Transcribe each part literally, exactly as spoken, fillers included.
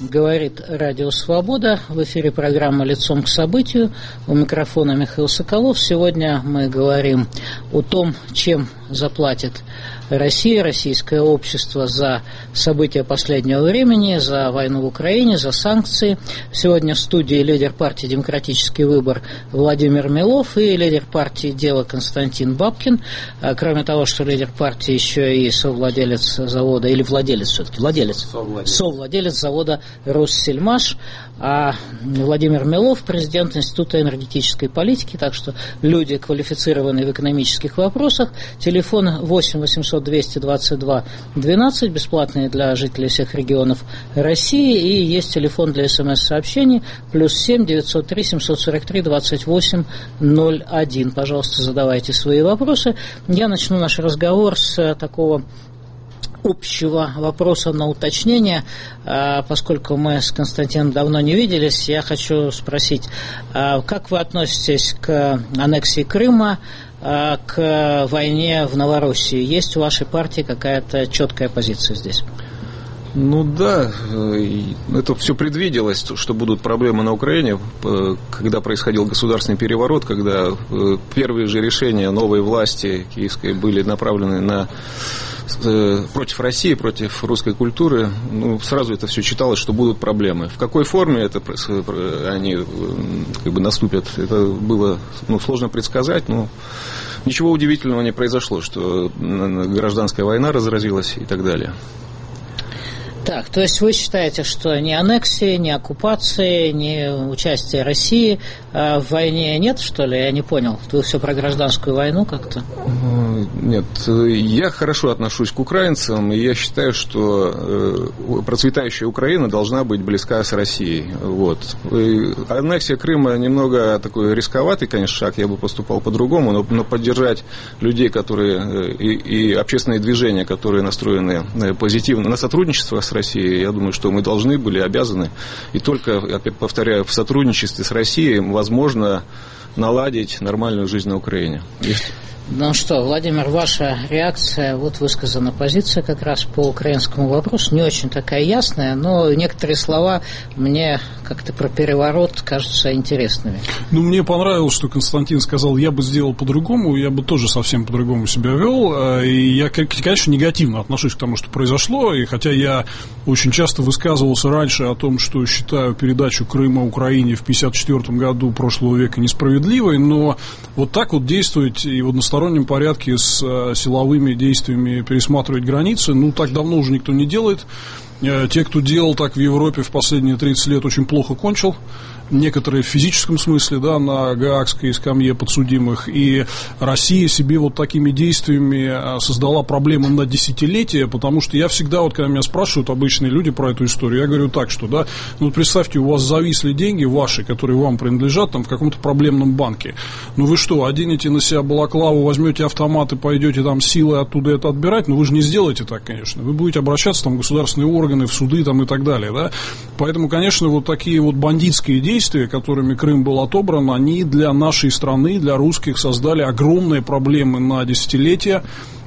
Говорит Радио Свобода. В эфире программа «Лицом к событию». У микрофона Михаил Соколов. Сегодня мы говорим о том, чем заплатит Россия, российское общество за события последнего времени, за войну в Украине, за санкции. Сегодня в студии лидер партии «Демократический выбор» Владимир Милов и лидер партии «Дело» Константин Бабкин. Кроме того, что лидер партии еще и совладелец завода, или владелец все-таки, владелец, совладелец, совладелец завода «Россельмаш», а Владимир Милов, президент Института энергетической политики, так что люди, квалифицированные в экономических вопросах. Телефон восемь восемьсот двести двадцать два двенадцать, бесплатный для жителей всех регионов России, и есть телефон для смс-сообщений плюс семь девятьсот три семьсот сорок три двадцать восемь ноль один. Пожалуйста, задавайте свои вопросы. Я начну наш разговор с такого общего вопроса на уточнение, поскольку мы с Константином давно не виделись. Я хочу спросить, как вы относитесь к аннексии Крыма, к войне в Новороссии? Есть у вашей партии какая-то четкая позиция здесь? Ну да, это все предвиделось, что будут проблемы на Украине, когда происходил государственный переворот, когда первые же решения новой власти киевской были направлены на против России, против русской культуры. Ну, сразу это все читалось, что будут проблемы. В какой форме это, они как бы наступят, это было ну, сложно предсказать, но ничего удивительного не произошло, что гражданская война разразилась и так далее. Так, то есть вы считаете, что ни аннексии, ни оккупации, ни участия России в войне нет, что ли? Я не понял. Вы все про гражданскую войну как-то? Нет, я хорошо отношусь к украинцам, и я считаю, что процветающая Украина должна быть близка с Россией. Вот. И аннексия Крыма немного такой рисковатый, конечно, шаг, я бы поступал по-другому, но, но поддержать людей, которые и, и общественные движения, которые настроены позитивно на сотрудничество с Россией, я думаю, что мы должны были, обязаны, и только, опять повторяю, в сотрудничестве с Россией возможно наладить нормальную жизнь на Украине. Если... Ну что, Владимир, ваша реакция, вот высказана позиция как раз по украинскому вопросу, не очень такая ясная, но некоторые слова мне как-то про переворот кажутся интересными. Ну, мне понравилось, что Константин сказал, я бы сделал по-другому, я бы тоже совсем по-другому себя вел, и я, конечно, негативно отношусь к тому, что произошло, и хотя я очень часто высказывался раньше о том, что считаю передачу Крыма Украине в пятьдесят четвёртом году прошлого века несправедливой, но вот так вот действовать и в одностороннем порядке с силовыми действиями пересматривать границы, ну, так давно уже никто не делает. Те, кто делал так в Европе в последние тридцать лет, очень плохо кончил. Некоторые в физическом смысле, да, на гаагской скамье подсудимых. И Россия себе вот такими действиями создала проблемы на десятилетия, потому что я всегда, вот когда меня спрашивают обычные люди про эту историю, я говорю так, что, да, ну, представьте, у вас зависли деньги ваши, которые вам принадлежат там в каком-то проблемном банке. Ну, вы что, оденете на себя балаклаву, возьмете автомат и пойдете там силой оттуда это отбирать? Ну, вы же не сделаете так, конечно. Вы будете обращаться там в государственные органы, в суды там и так далее, да. Поэтому, конечно, вот такие вот бандитские действия, действия, которыми Крым был отобран, они для нашей страны, для русских создали огромные проблемы на десятилетия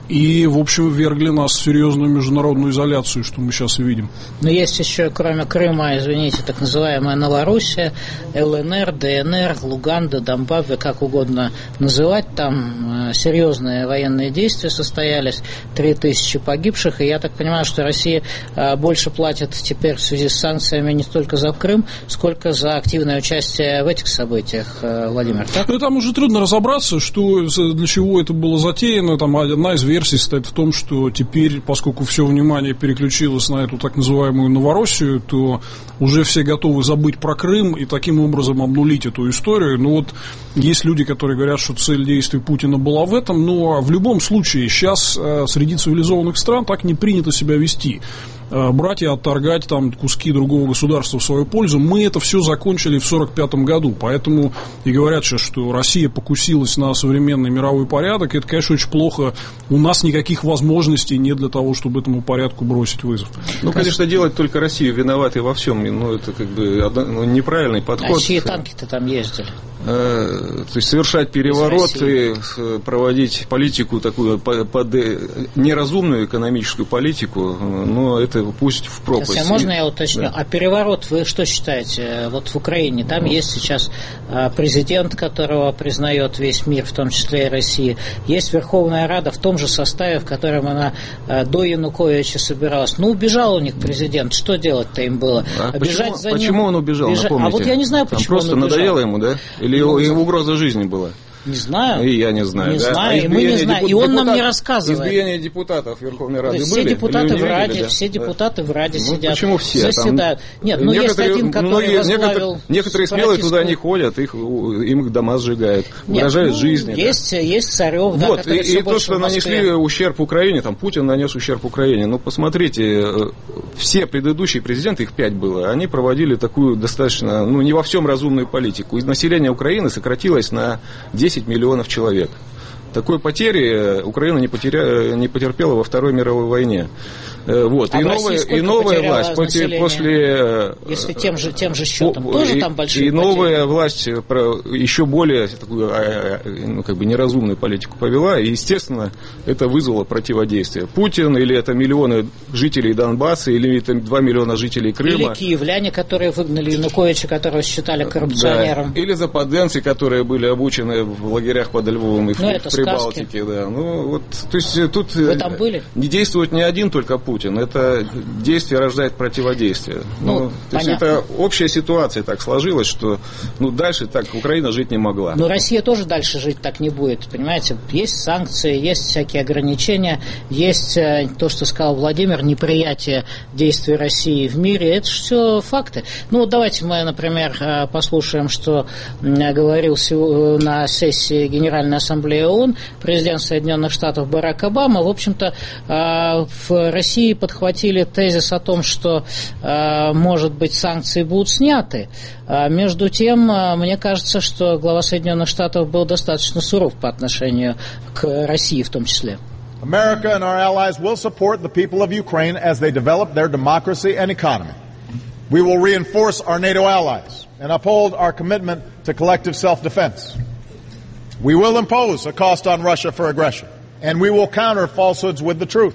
и, в общем, ввергли нас в серьезную международную изоляцию, что мы сейчас и видим. Но есть еще, кроме Крыма, извините, так называемая Новороссия, ЛНР, ДНР, Луганда, Донбасс, как угодно называть, там серьезные военные действия состоялись, три тысячи погибших, и я так понимаю, что Россия больше платит теперь в связи с санкциями не столько за Крым, сколько за активное участие в этих событиях, Владимир, так? Ну, там уже трудно разобраться, что, для чего это было затеяно, там одна из версий состоит в том, что теперь, поскольку все внимание переключилось на эту так называемую Новороссию, то уже все готовы забыть про Крым и таким образом обнулить эту историю. Ну вот есть люди, которые говорят, что цель действий Путина была в этом, но в любом случае сейчас среди цивилизованных стран так не принято себя вести. Брать и отторгать там куски другого государства в свою пользу. Мы это все закончили в сорок пятом году, поэтому и говорят сейчас, что Россия покусилась на современный мировой порядок. Это, конечно, очень плохо. У нас никаких возможностей нет для того, чтобы этому порядку бросить вызов. Ну, конечно, делать только Россию виноватой во всем, ну, это как бы ну, неправильный подход. А чьи танки-то там ездили? То есть совершать переворот и проводить политику такую под неразумную экономическую политику, но это это пусть в пропасть. Сейчас, можно я уточню? Да. А переворот вы что считаете? Вот в Украине, там ну. есть сейчас президент, которого признает весь мир, в том числе и Россия. Есть Верховная Рада в том же составе, в котором она до Януковича собиралась. Ну, убежал у них президент. Что делать-то им было? А Бежать почему, за ним... почему он убежал, Бежа... напомните? А вот я не знаю, почему там просто он убежал. Надоело ему, да? Или ну, его угроза жизни была? Не знаю. И я не знаю. Не да? знаю, а и мы не знаем. Депут... И он депутат... нам не рассказывает. Избиение депутатов Верховной Рады все были? Депутаты в Раде, видели, да? все депутаты в Раде ну, сидят. Почему все? Заседают. Там... Нет, ну есть один, который многие, возглавил... Некоторые, некоторые смелые туда не ходят, их, им дома сжигают, Нет, угрожают ну, жизни. Есть, да. есть Царев, вот, да, который и, все и то, что нанесли ущерб Украине, там Путин нанес ущерб Украине. Ну, посмотрите, все предыдущие президенты, их пять было, они проводили такую достаточно, ну, не во всем разумную политику. И население Украины сократилось на десять миллионов человек. Такой потери Украина не, потеря... не потерпела во Второй мировой войне. Вот. А и, новая, и новая власть после, после... Если тем же, тем же счетом, по, тоже и, там большие И потери. новая власть еще более такую, ну, как бы неразумную политику повела, и, естественно, это вызвало противодействие. Путин, или это миллионы жителей Донбасса, или это два миллиона жителей Крыма. Или киевляне, которые выгнали Януковича, которого считали коррупционером. Да. Или западенцы, которые были обучены в лагерях под Львовом и в, в Прибалтике. Да. Ну, вот, то есть тут Вы там были? Не действует не один только Путин. Это действие рождает противодействие. Ну, ну, то есть это общая ситуация так сложилась, что ну, дальше так Украина жить не могла. Но Россия тоже дальше жить так не будет, понимаете? Есть санкции, есть всякие ограничения, есть то, что сказал Владимир, неприятие действий России в мире. Это же все факты. Ну, давайте мы, например, послушаем, что говорил на сессии Генеральной Ассамблеи ООН президент Соединенных Штатов Барак Обама. В общем-то, в России подхватили тезис о том, что, может быть, санкции будут сняты. Между тем, мне кажется, что глава Соединенных Штатов был достаточно суров по отношению к России в том числе. America and our allies will support the people of Ukraine as they develop their democracy and economy. We will reinforce our NATO allies and uphold our commitment to collective self-defense. We will impose a cost on Russia for aggression, and we will counter falsehoods with the truth.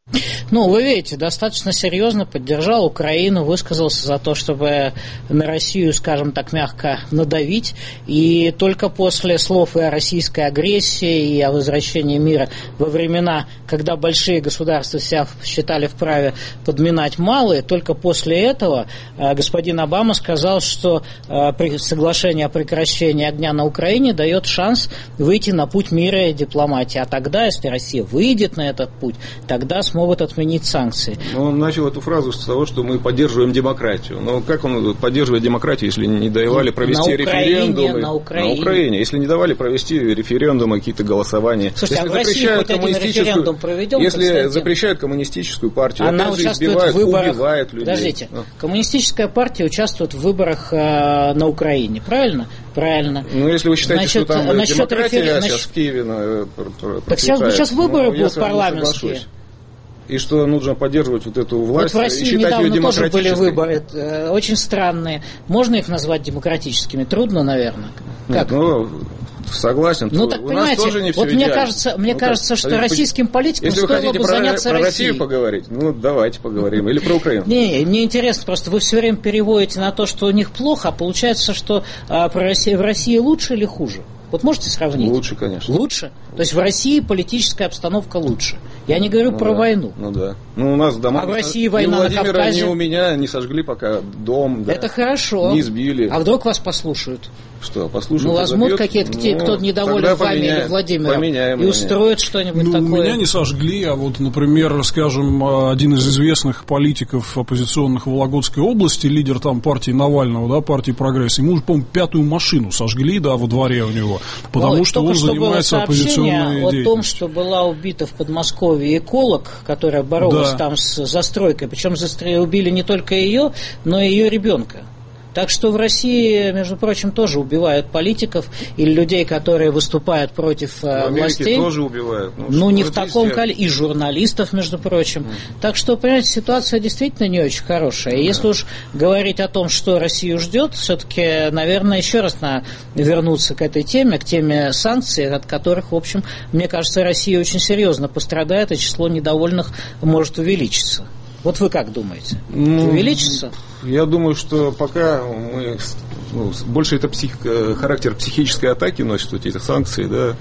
Ну, вы видите, достаточно серьезно поддержал Украину, высказался за то, чтобы на Россию, скажем так, мягко надавить. И только после слов и о российской агрессии, и о возвращении мира во времена, когда большие государства себя считали вправе подминать малые, только после этого господин Обама сказал, что соглашение о прекращении огня на Украине дает шанс выйти на путь мира и дипломатии. А тогда, если Россия выйдет на этот путь, тогда смогут отменить санкции. Он начал эту фразу с того, что мы поддерживаем демократию. Но как он поддерживает демократию, если не давали провести на референдумы? На Украине. На Украине. Если не давали провести референдумы, какие-то голосования. Слушайте, если а в России хоть один референдум проведен? Если Константин? запрещают коммунистическую партию, она опять участвует избивают, в выборах. убивают людей. Подождите, ну. коммунистическая партия участвует в выборах э, на Украине, правильно? Правильно. Ну, если вы считаете, насчет, что там насчет демократия рефер... сейчас насчет... в Киеве э, так сейчас, сейчас выборы ну, будут парламентские. И что нужно поддерживать вот эту власть, вот в России и считать ее недавно тоже были демократической. выборы, э, очень странные. Можно их назвать демократическими? Трудно, наверное. Как? Ну, согласен. Ну, так у понимаете, нас тоже не все вот мне идеально. кажется, мне ну, кажется, что если российским политикам если стоило бы про, заняться про Россией. Россию поговорить, ну, давайте поговорим. Или про Украину. Не, мне интересно, просто вы все время переводите на то, что у них плохо, а получается, что а, про Россию, в России лучше или хуже? Вот можете сравнить? Лучше, конечно. Лучше? То есть в России политическая обстановка лучше. Я не говорю ну, про да. войну. Ну да. Ну у нас дома. А в России война ни Владимира, на Кавказе. Ни у меня не сожгли пока дом. Да. Это хорошо. Не сбили. А вдруг вас послушают? Что, послушают? Ну, возьмут какие-то, ну, кто недоволен вами или Владимиром, и устроят что-нибудь ну, такое. Меня не сожгли, а вот, например, скажем, один из известных политиков оппозиционных в Вологодской области, лидер там партии Навального, да, партии «Прогресс», ему уже, по-моему, пятую машину сожгли, да, во дворе у него, потому ну, что он что занимается оппозиционной деятельностью. О том, что была убита в Подмосковье эколог, которая боролась да. там с застройкой, причем застрой... убили не только ее, но и ее ребенка. Так что в России, между прочим, тоже убивают политиков или людей, которые выступают против в властей. тоже убивают. Ну, ну не в таком количестве. И журналистов, между прочим. Mm. Так что, понимаете, ситуация действительно не очень хорошая. И если уж говорить о том, что Россию ждет, все-таки, наверное, еще раз надо вернуться к этой теме, к теме санкций, от которых, в общем, мне кажется, Россия очень серьезно пострадает, и число недовольных может увеличиться. Вот вы как думаете? Ну, увеличится? Я думаю, что пока мы... Ну, больше это псих, характер психической атаки носит вот эти санкции, да,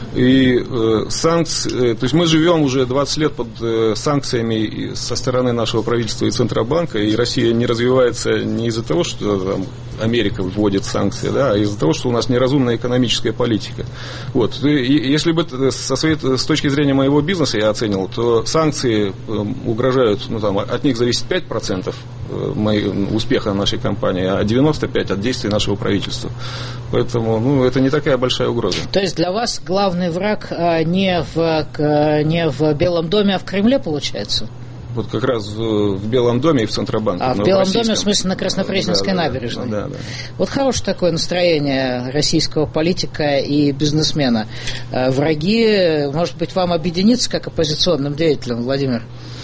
и э, санкции, э, то есть мы живем уже двадцать лет под э, санкциями со стороны нашего правительства и Центробанка, и Россия не развивается не из-за того, что там Америка вводит санкции, да, а из-за того, что у нас неразумная экономическая политика. Вот. И, если бы со своей, с точки зрения моего бизнеса я оценил, то санкции э, угрожают, ну там от них зависит пять процентов успеха нашей компании, а девяносто пять процентов от действий нашего правительства. Поэтому, ну, это не такая большая угроза. То есть для вас главный враг а, не, в, к, не в Белом доме, а в Кремле, получается? Вот как раз в, в Белом доме и в Центробанке. А в Белом в доме, в смысле, на Краснопресненской да, набережной? Да, да, да. Вот хорошее такое настроение российского политика и бизнесмена. Враги, может быть, вам объединиться как оппозиционным деятелям, Владимир?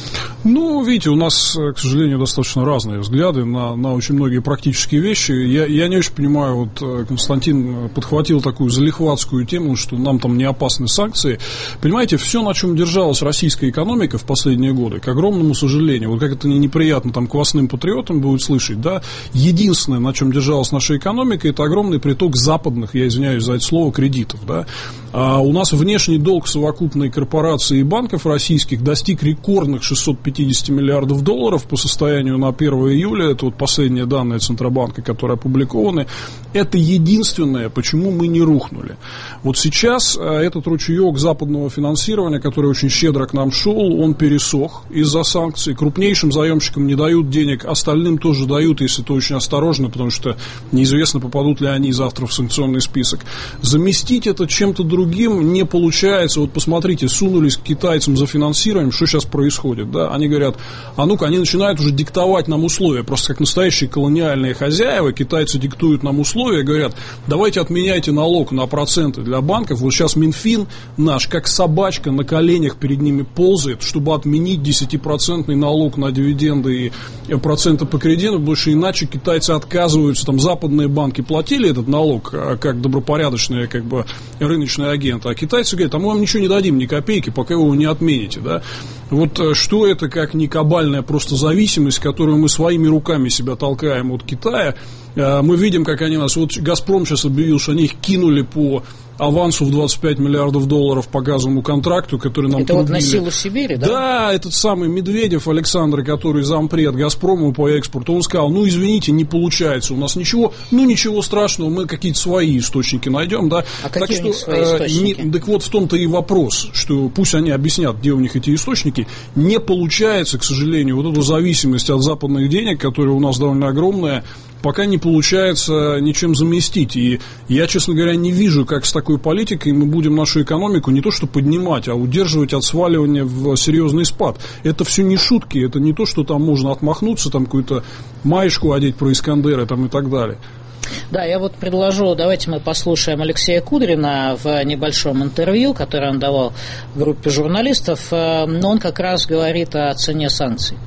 Ну, видите, у нас, к сожалению, достаточно разные взгляды на, на очень многие практические вещи. Я, я не очень понимаю, вот Константин подхватил такую залихватскую тему, что нам там не опасны санкции. Понимаете, все, на чем держалась российская экономика в последние годы, к огромному сожалению, вот как это не неприятно там квасным патриотам будет слышать, да, единственное, на чем держалась наша экономика, это огромный приток западных, я извиняюсь за это слово, кредитов, да. А у нас внешний долг совокупной корпорации и банков российских достиг рекордных шестьсот пятьдесят миллиардов долларов по состоянию на первое июля, это вот последние данные Центробанка, которые опубликованы, это единственное, почему мы не рухнули. Вот сейчас этот ручеек западного финансирования, который очень щедро к нам шел, он пересох из-за санкций, крупнейшим заемщикам не дают денег, остальным тоже дают, если это очень осторожно, потому что неизвестно, попадут ли они завтра в санкционный список. Заместить это чем-то другим не получается. Вот посмотрите, сунулись к китайцам за финансированием, что сейчас происходит, да? Они говорят, а ну-ка, они начинают уже диктовать нам условия, просто как настоящие колониальные хозяева, китайцы диктуют нам условия, говорят, давайте отменяйте налог на проценты для банков, вот сейчас Минфин наш, как собачка на коленях перед ними ползает, чтобы отменить десятипроцентный налог на дивиденды и проценты по кредитам, потому что иначе китайцы отказываются, там западные банки платили этот налог как добропорядочные, как бы рыночные агенты, а китайцы говорят, а мы вам ничего не дадим, ни копейки, пока вы его не отмените, да. Вот что это, как не кабальная просто зависимость, которую мы своими руками себя толкаем от Китая. Мы видим, как они нас... Вот «Газпром» сейчас объявил, что они их кинули по авансу в двадцать пять миллиардов долларов по газовому контракту, который нам это трубили. Вот на силу Сибири, да? Да, этот самый Медведев Александр, который зампред «Газпрому» по экспорту, он сказал, ну, извините, не получается у нас ничего, ну, ничего страшного, мы какие-то свои источники найдем, да. А так какие что, у них свои источники? Не, так вот в том-то и вопрос, что пусть они объяснят, где у них эти источники, не получается, к сожалению, вот эту зависимость от западных денег, которая у нас довольно огромная, пока не получается ничем заместить. И я, честно говоря, не вижу, как с такой политикой мы будем нашу экономику не то что поднимать, а удерживать от сваливания в серьезный спад. Это все не шутки, это не то, что там можно отмахнуться, там какую-то маечку одеть про Искандера там, и так далее. Да, я вот предложу, давайте мы послушаем Алексея Кудрина в небольшом интервью, которое он давал группе журналистов, но он как раз говорит о цене санкций.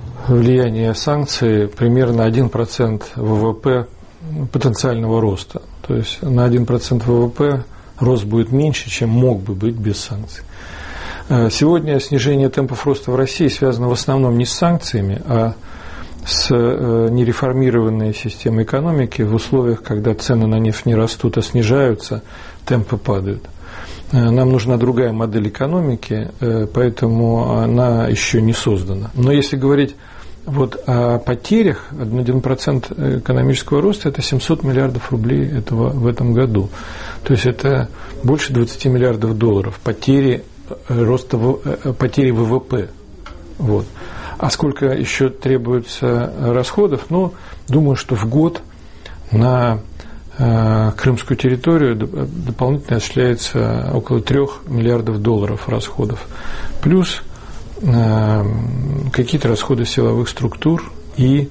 Влияние санкций примерно один процент ВВП потенциального роста. То есть на один процент ВВП рост будет меньше, чем мог бы быть без санкций. Сегодня снижение темпов роста в России связано в основном не с санкциями, а с нереформированной системой экономики в условиях, когда цены на нефть не растут, а снижаются, темпы падают. Нам нужна другая модель экономики, поэтому она еще не создана. Но если говорить вот о потерях, один процент экономического роста – это семьсот миллиардов рублей этого, в этом году. То есть это больше двадцать миллиардов долларов потери, роста, потери ВВП. Вот. А сколько еще требуется расходов? Ну, думаю, что в год на крымскую территорию дополнительно осуществляется около трех миллиардов долларов расходов. Плюс какие-то расходы силовых структур и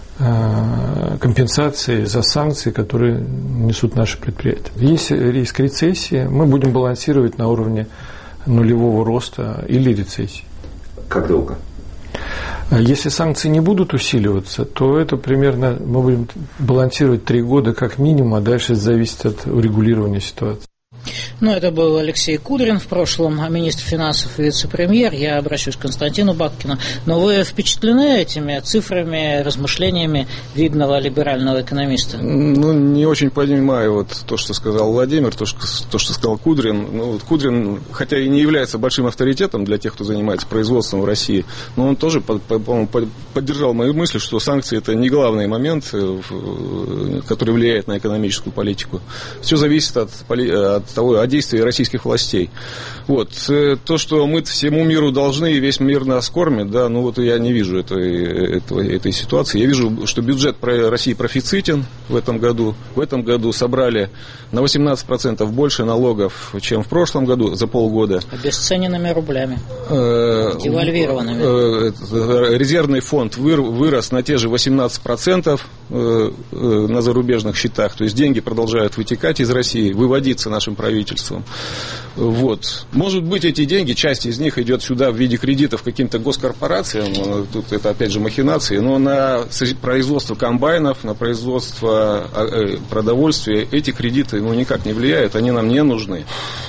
компенсации за санкции, которые несут наши предприятия. Есть риск рецессии, мы будем балансировать на уровне нулевого роста или рецессии. Как долго? Если санкции не будут усиливаться, то это примерно мы будем балансировать три года как минимум, а дальше зависит от урегулирования ситуации. Ну, это был Алексей Кудрин, в прошлом министр финансов и вице-премьер. Я обращусь к Константину Бабкину. Но вы впечатлены этими цифрами, размышлениями видного либерального экономиста? Ну, не очень понимаю вот то, что сказал Владимир, то, что, то, что сказал Кудрин. Ну, вот Кудрин, хотя и не является большим авторитетом для тех, кто занимается производством в России, но он тоже, по-моему, поддержал мои мысли, что санкции – это не главный момент, который влияет на экономическую политику. Все зависит от, от того, от действий российских властей. Вот. То, что мы всему миру должны, и весь мир нас кормит, да, ну вот я не вижу этой, этой, этой ситуации. Я вижу, что бюджет России профицитен в этом году. В этом году собрали на восемнадцать процентов больше налогов, чем в прошлом году, за полгода. Обесцененными рублями. Девальвированными. Резервный фонд вырос на те же восемнадцать процентов на зарубежных счетах. То есть деньги продолжают вытекать из России, выводиться нашим правительством. Вот. Может быть, эти деньги, часть из них идет сюда в виде кредитов каким-то госкорпорациям, тут это опять же махинации, но на производство комбайнов, на производство продовольствия эти кредиты ну, никак не влияют, они нам не нужны.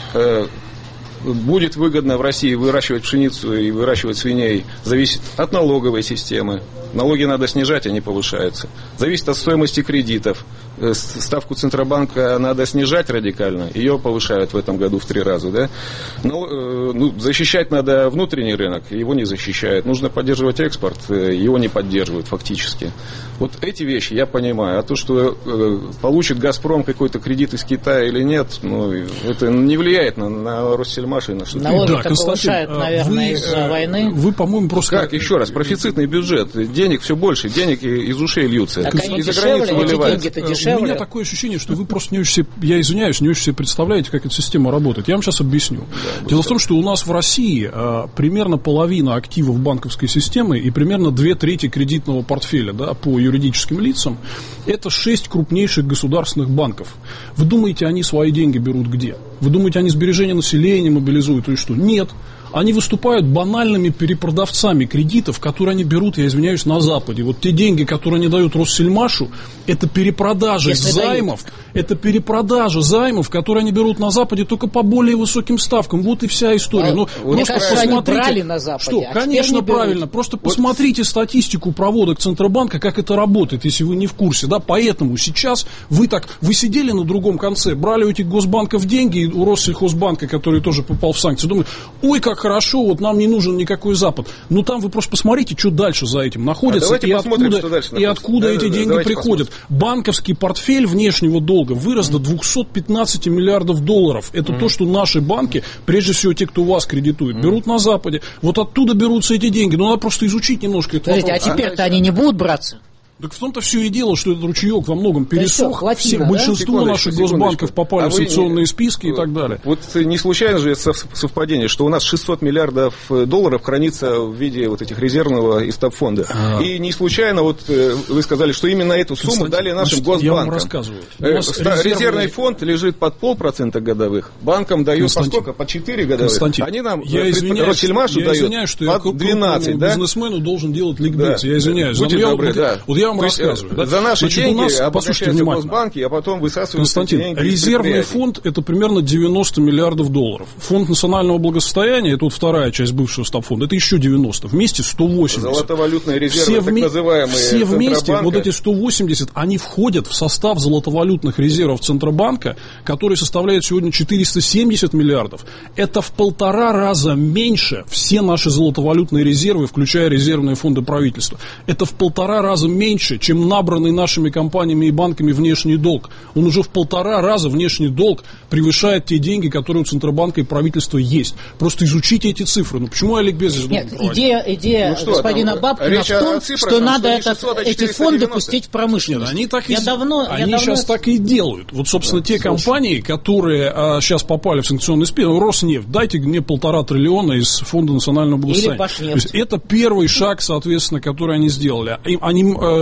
Будет выгодно в России выращивать пшеницу и выращивать свиней, зависит от налоговой системы. Налоги надо снижать, они повышаются. Зависит от стоимости кредитов. Ставку Центробанка надо снижать радикально, ее повышают в этом году в три раза. Да? Но, ну, защищать надо внутренний рынок, его не защищают. Нужно поддерживать экспорт, его не поддерживают фактически. Вот эти вещи я понимаю. А то, что э, получит «Газпром» какой-то кредит из Китая или нет, ну, это не влияет на, на Россельмаш и на что-то. Налоги-то да, повышают, наверное, вы, из-за войны. Вы, по-моему, просто... Как? Еще раз, профицитный бюджет. Денег все больше, денег из ушей льются. Так они дешевле, эти деньги-то дешевле. У меня такое ощущение, что вы просто не очень себе, я извиняюсь, не очень себе представляете, как эта система работает. Я вам сейчас объясню. Да, Дело в том, что у нас в России а, примерно половина активов банковской системы и примерно две трети кредитного портфеля, да, по юридическим лицам, это шесть крупнейших государственных банков. Вы думаете, они свои деньги берут где? Вы думаете, они сбережения населения мобилизуют или что? Нет. Они выступают банальными перепродавцами кредитов, которые они берут, я извиняюсь, на Западе. Вот те деньги, которые они дают Россельмашу, это перепродажа Если займов, дают. это перепродажа займов, которые они берут на Западе только по более высоким ставкам. Вот и вся история. А, ну, мне кажется, посмотрите, они брали на Западе. Что, а конечно, правильно. Просто вот. Посмотрите статистику проводок Центробанка, как это работает, если вы не в курсе. Да? Поэтому сейчас вы так, вы сидели на другом конце, брали у этих госбанков деньги, у Россельхозбанка, который тоже попал в санкции, думали, ой, как хорошо, вот нам не нужен никакой Запад. Ну там вы просто посмотрите, что дальше за этим находится, а и откуда, и откуда да, эти да, деньги приходят. Посмотрим. Банковский портфель внешнего долга вырос mm. до двести пятнадцать миллиардов долларов. Это mm. то, что наши банки, прежде всего те, кто вас кредитует, mm. берут на Западе. Вот оттуда берутся эти деньги. Но надо просто изучить немножко этот вопрос. А теперь-то а, они не будут браться? Так в том-то все и дело, что этот ручеек во многом пересох. Да все, хватило, большинство да? наших госбанков попали а в санкционные вы... списки и так далее. Вот не случайно же это совпадение, что у нас шестьсот миллиардов долларов хранится в виде вот этих резервного и стабфонда. А... И не случайно, вот вы сказали, что именно эту сумму Константин, дали нашим госбанкам. Я вам рассказываю. Резервный... резервный фонд лежит под полпроцента годовых. Банкам дают по сколько? По четыре годовых. Константин, они нам я извиняюсь, Россельмашу дают извиняюсь, что я под двенадцать. Да? Бизнесмену должен делать ликбез. Да. Я извиняюсь. Будьте я, добры, вот, да. вот я вам рассказываю. Да? За наши Значит, деньги у нас, послушайте внимательно, в Госбанке, а потом высасывают Константин, деньги резервный фонд это примерно девяносто миллиардов долларов. Фонд национального благосостояния, это вот вторая часть бывшего стабфонда, это еще девяносто. Вместе сто восемьдесят. Золотовалютные резервы, все так называемые Все вместе, вот эти сто восемьдесят, они входят в состав золотовалютных резервов Центробанка, который составляет сегодня четыреста семьдесят миллиардов. Это в полтора раза меньше все наши золотовалютные резервы, включая резервные фонды правительства. Это в полтора раза меньше, чем набранный нашими компаниями и банками внешний долг. Он уже в полтора раза внешний долг превышает те деньги, которые у Центробанка и правительства есть. Просто изучите эти цифры. Ну почему Олег Безович? Нет, идея, идея ну, что, господина там, Бабкина в том, цифрах, что надо это, эти фонды пустить в промышленность. Нет, они так я и, давно, они я давно... сейчас так и делают. Вот, собственно, да, те слушай. компании, которые а, сейчас попали в санкционный список, Роснефть, дайте мне полтора триллиона из Фонда национального благосостояния. То есть это первый шаг, соответственно, который они сделали. Они,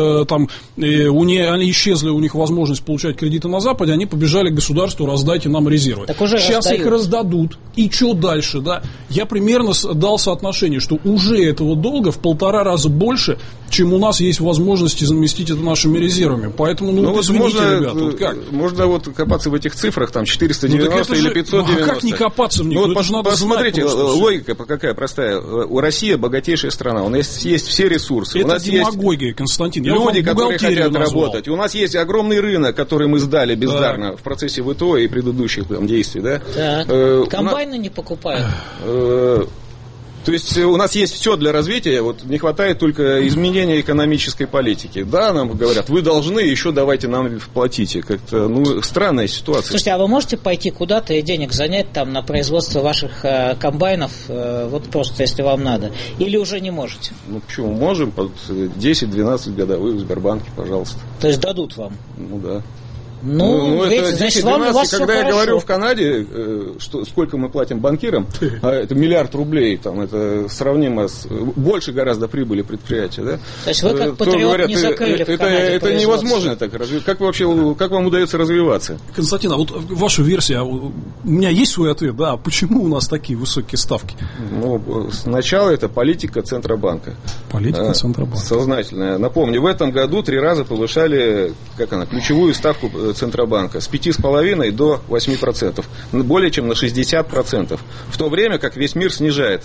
э, там, э, у не, они исчезли, у них возможность получать кредиты на Западе, они побежали к государству, раздайте нам резервы. Так уже сейчас раздают. Их раздадут. И что дальше? Да? Я примерно дал соотношение, что уже этого долга в полтора раза больше, чем у нас есть возможности заместить это нашими резервами. Поэтому, ну, ну вот извините, можно, ребята, вот как? Можно вот копаться в этих цифрах, там четыреста девяносто ну, или пятьсот девяносто. Ну, а как не копаться в них? Ну, ну, вот пос, надо посмотрите, знать логика какая простая. У России богатейшая страна, у нас есть все ресурсы. Это у нас демагогия, есть Константин. люди, которые хотят назвал. работать. У нас есть огромный рынок, который мы сдали бездарно да. в процессе ВТО и предыдущих там, действий. Да? Так. Э, Комбайны нас... не покупают. Э, То есть у нас есть все для развития, вот не хватает только изменения экономической политики. Да, нам говорят, вы должны, еще давайте нам платите. Как-то, ну, странная ситуация. Слушайте, а вы можете пойти куда-то и денег занять там на производство ваших э, комбайнов, э, вот просто, если вам надо? Или уже не можете? Ну, почему? Можем, под десять-двенадцать годовых в Сбербанке, пожалуйста. То есть дадут вам? Ну, да. Ну, ну видите, это значит, вам, у вас когда я хорошо. говорю в Канаде, э, что, сколько мы платим банкирам, а это миллиард рублей, там, это сравнимо с... Больше гораздо прибыли предприятия, да? То есть вы как то патриот говорят, не закрыли это, в Канаде это невозможно так развивать. Как, вообще, как вам удается развиваться? Константин, а вот ваша версия, у меня есть свой ответ, да, почему у нас такие высокие ставки? Ну, сначала это политика Центробанка. Политика Центробанка. Сознательная. Напомню, в этом году три раза повышали, как она, ключевую ставку Центробанка с пяти с половиной до восьми процентов, более чем на шестьдесят процентов, в то время как весь мир снижает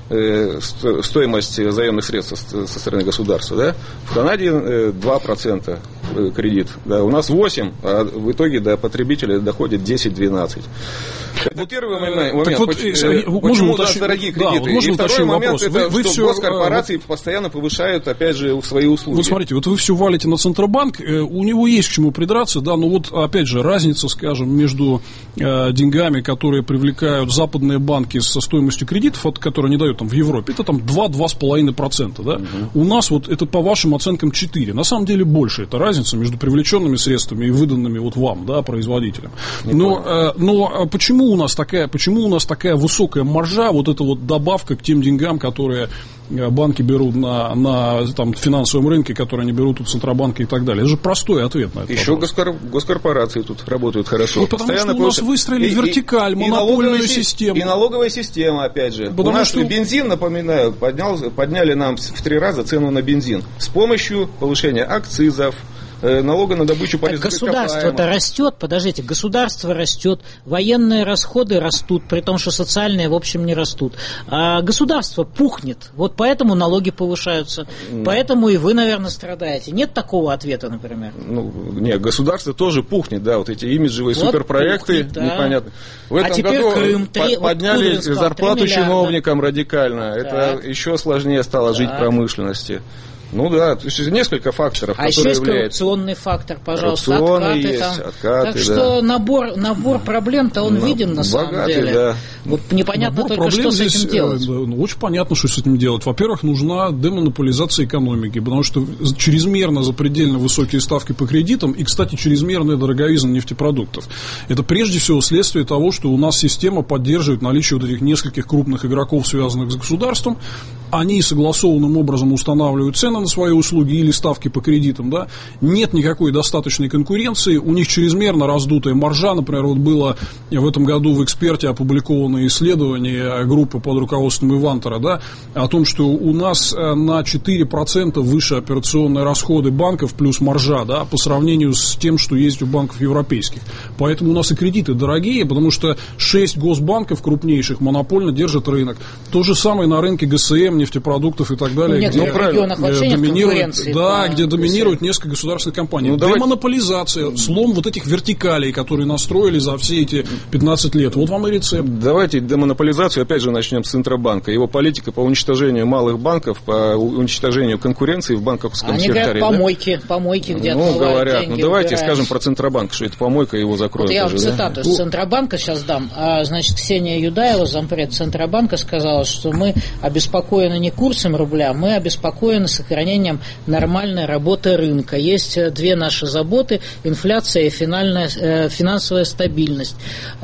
э, стоимость заемных средств со стороны государства, да? В Канаде два процента кредит, да? У нас восемь процентов, а в итоге до потребителя доходит десять-двенадцать процентов. Это первый момент, момент вот, почему, почему у нас дорогие кредиты. Да, вот и второй момент, это, вы, вы что все, госкорпорации вы... постоянно повышают, опять же, свои услуги. Вот смотрите, вот вы все валите на Центробанк, у него есть к чему придраться, да, но вот, опять же, разница, скажем, между э, деньгами, которые привлекают западные банки со стоимостью кредитов, от, которые они дают там, в Европе, это там два-два с половиной процента, да. Угу. У нас вот это по вашим оценкам четыре. На самом деле больше. Это разница между привлеченными средствами и выданными вот вам, да, производителям. Но, э, но почему у нас такая, почему у нас такая высокая маржа, вот эта вот добавка к тем деньгам, которые банки берут на, на там, финансовом рынке, которые они берут у Центробанка и так далее? Это же простой ответ на это. Еще госкор... госкорпорации тут работают хорошо. Ну, потому что у нас выстроили и, вертикаль, и, монопольную и систему. И налоговая система, опять же. Потому у нас что... бензин, напоминаю, поднял, подняли нам в три раза цену на бензин с помощью повышения акцизов, налога на добычу полезных ископаемых. Государство-то растет, подождите, государство растет, военные расходы растут, при том, что социальные, в общем, не растут. А государство пухнет, вот поэтому налоги повышаются, mm. поэтому и вы, наверное, страдаете. Нет такого ответа, например? Ну, нет, государство тоже пухнет, да, вот эти имиджевые вот суперпроекты, пухнет, да. непонятно. В этом а теперь году Крым, три, подняли вот зарплату чиновникам радикально, так. Это еще сложнее стало так. жить промышленности. Ну да, то есть несколько факторов, а которые еще есть влияют. Коррупционный фактор, пожалуйста, Коррупционный откаты есть, там. Откаты, так да. что набор, набор проблем-то он ну, виден на самом богатый, деле. Да. Вот непонятно набор только, что с здесь, этим делать. Ну, очень понятно, что с этим делать. Во-первых, нужна демонополизация экономики, потому что чрезмерно запредельно высокие ставки по кредитам и, кстати, чрезмерная дороговизна нефтепродуктов. Это прежде всего следствие того, что у нас система поддерживает наличие вот этих нескольких крупных игроков, связанных с государством. Они согласованным образом устанавливают цены на свои услуги или ставки по кредитам, да, нет никакой достаточной конкуренции, у них чрезмерно раздутая маржа, например, вот было в этом году в «Эксперте» опубликовано исследование группы под руководством Ивантера, да, о том, что у нас на четыре процента выше операционные расходы банков плюс маржа, да, по сравнению с тем, что есть у банков европейских. Поэтому у нас и кредиты дорогие, потому что шесть госбанков крупнейших монопольно держат рынок. То же самое на рынке ГСМ, нефтепродуктов и так далее. Ну, где регионах вообще нет конкуренции. Да, где доминируют несколько государственных компаний. Ну, демонополизация, давайте... слом вот этих вертикалей, которые настроили за все эти пятнадцать лет. Вот вам и рецепт. Давайте демонополизацию опять же начнем с Центробанка. Его политика по уничтожению малых банков, по уничтожению конкуренции в банковском Они секторе. Они говорят, помойки, да? помойки где-то. Ну, говорят. Ну, давайте убирают. скажем про Центробанк, что это помойка, его закроют. Вот я вам уже, цитату да? из Центробанка сейчас дам. А, значит, Ксения Юдаева, зампред Центробанка, сказала, что мы обеспокоены обеспокоены не курсом рубля, мы обеспокоены сохранением нормальной работы рынка. Есть две наши заботы – инфляция и финальная, финансовая стабильность.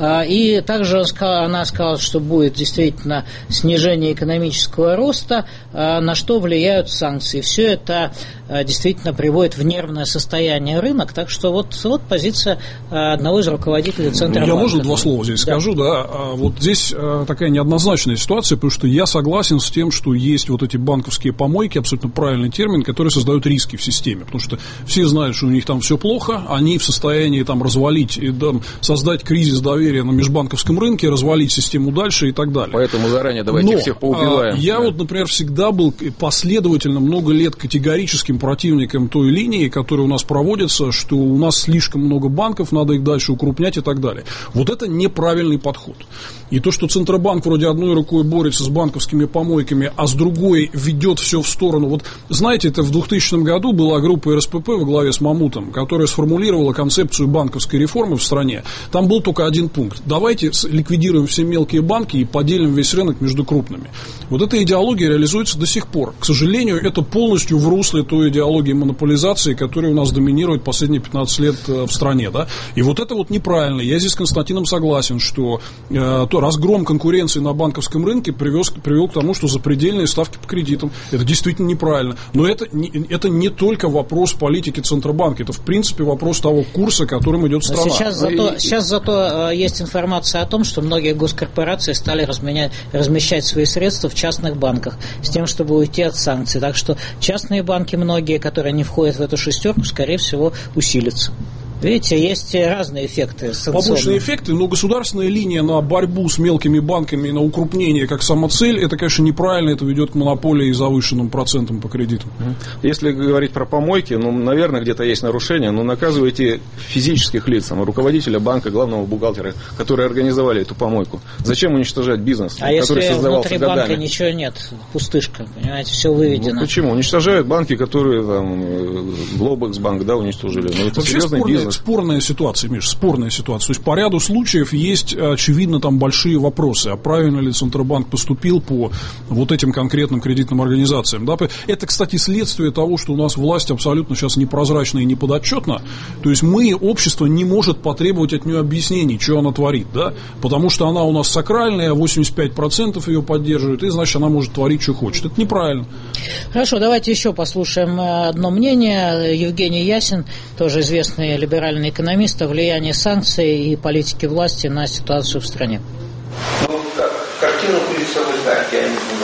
И также она сказала, что будет действительно снижение экономического роста, на что влияют санкции. Все это действительно приводит в нервное состояние рынок, так что вот, вот позиция одного из руководителей Центробанка. Я, можно, два слова здесь да. скажу, да? Вот здесь такая неоднозначная ситуация, потому что я согласен с тем, что есть вот эти банковские помойки, абсолютно правильный термин, которые создают риски в системе, потому что все знают, что у них там все плохо, они в состоянии там развалить, и, там, создать кризис доверия на межбанковском рынке, развалить систему дальше и так далее. Поэтому заранее давайте Но, всех поубиваем. Я да. вот, например, всегда был последовательно много лет категорическим противником той линии, которая у нас проводится, что у нас слишком много банков, надо их дальше укрупнять и так далее. Вот это неправильный подход. И то, что Центробанк вроде одной рукой борется с банковскими помойками, а с другой ведет все в сторону. Вот знаете, это в двухтысячном году была группа эр эс пэ пэ во главе с Мамутом, которая сформулировала концепцию банковской реформы в стране. Там был только один пункт. Давайте ликвидируем все мелкие банки и поделим весь рынок между крупными. Вот эта идеология реализуется до сих пор. К сожалению, это полностью в русле той идеологии монополизации, которая у нас доминирует последние пятнадцать лет в стране. Да? И вот это вот неправильно. Я здесь с Константином согласен, что э, то разгром конкуренции на банковском рынке привез, привел к тому, что запредельные ставки по кредитам. Это действительно неправильно. Но это не, это не только вопрос политики Центробанка. Это, в принципе, вопрос того курса, которым идет страна. Сейчас зато, и... сейчас зато есть информация о том, что многие госкорпорации стали разменять, размещать свои средства в частных банках с тем, чтобы уйти от санкций. Так что частные банки, многие, которые не входят в эту шестерку, скорее всего, усилятся. Видите, есть разные эффекты. Побочные эффекты, но государственная линия на борьбу с мелкими банками, на укрупнение как самоцель, это, конечно, неправильно, это ведет к монополии и завышенным процентам по кредитам. Если говорить про помойки, ну, наверное, где-то есть нарушения, но наказывайте физических лиц, руководителя банка, главного бухгалтера, которые организовали эту помойку. Зачем уничтожать бизнес, а который создавался годами? А если внутри банка ничего нет, пустышка, понимаете, все выведено. Ну, почему? Уничтожают банки, которые, там, Глобексбанк, да, уничтожили. Но это серьезный бизнес. Спорная ситуация, Миш, спорная ситуация. То есть по ряду случаев есть, очевидно, там большие вопросы. А правильно ли Центробанк поступил по вот этим конкретным кредитным организациям? Да? Это, кстати, следствие того, что у нас власть абсолютно сейчас непрозрачна и неподотчетна. То есть мы, общество, не может потребовать от нее объяснений, что она творит. Да? Потому что она у нас сакральная, восемьдесят пять процентов ее поддерживают, и, значит, она может творить, что хочет. Это неправильно. Хорошо, давайте еще послушаем одно мнение. Евгений Ясин, тоже известный либеральный либеральный экономист, о влиянии санкций и политики власти на ситуацию в стране. Ну, как, картину придется вы знаете, я не буду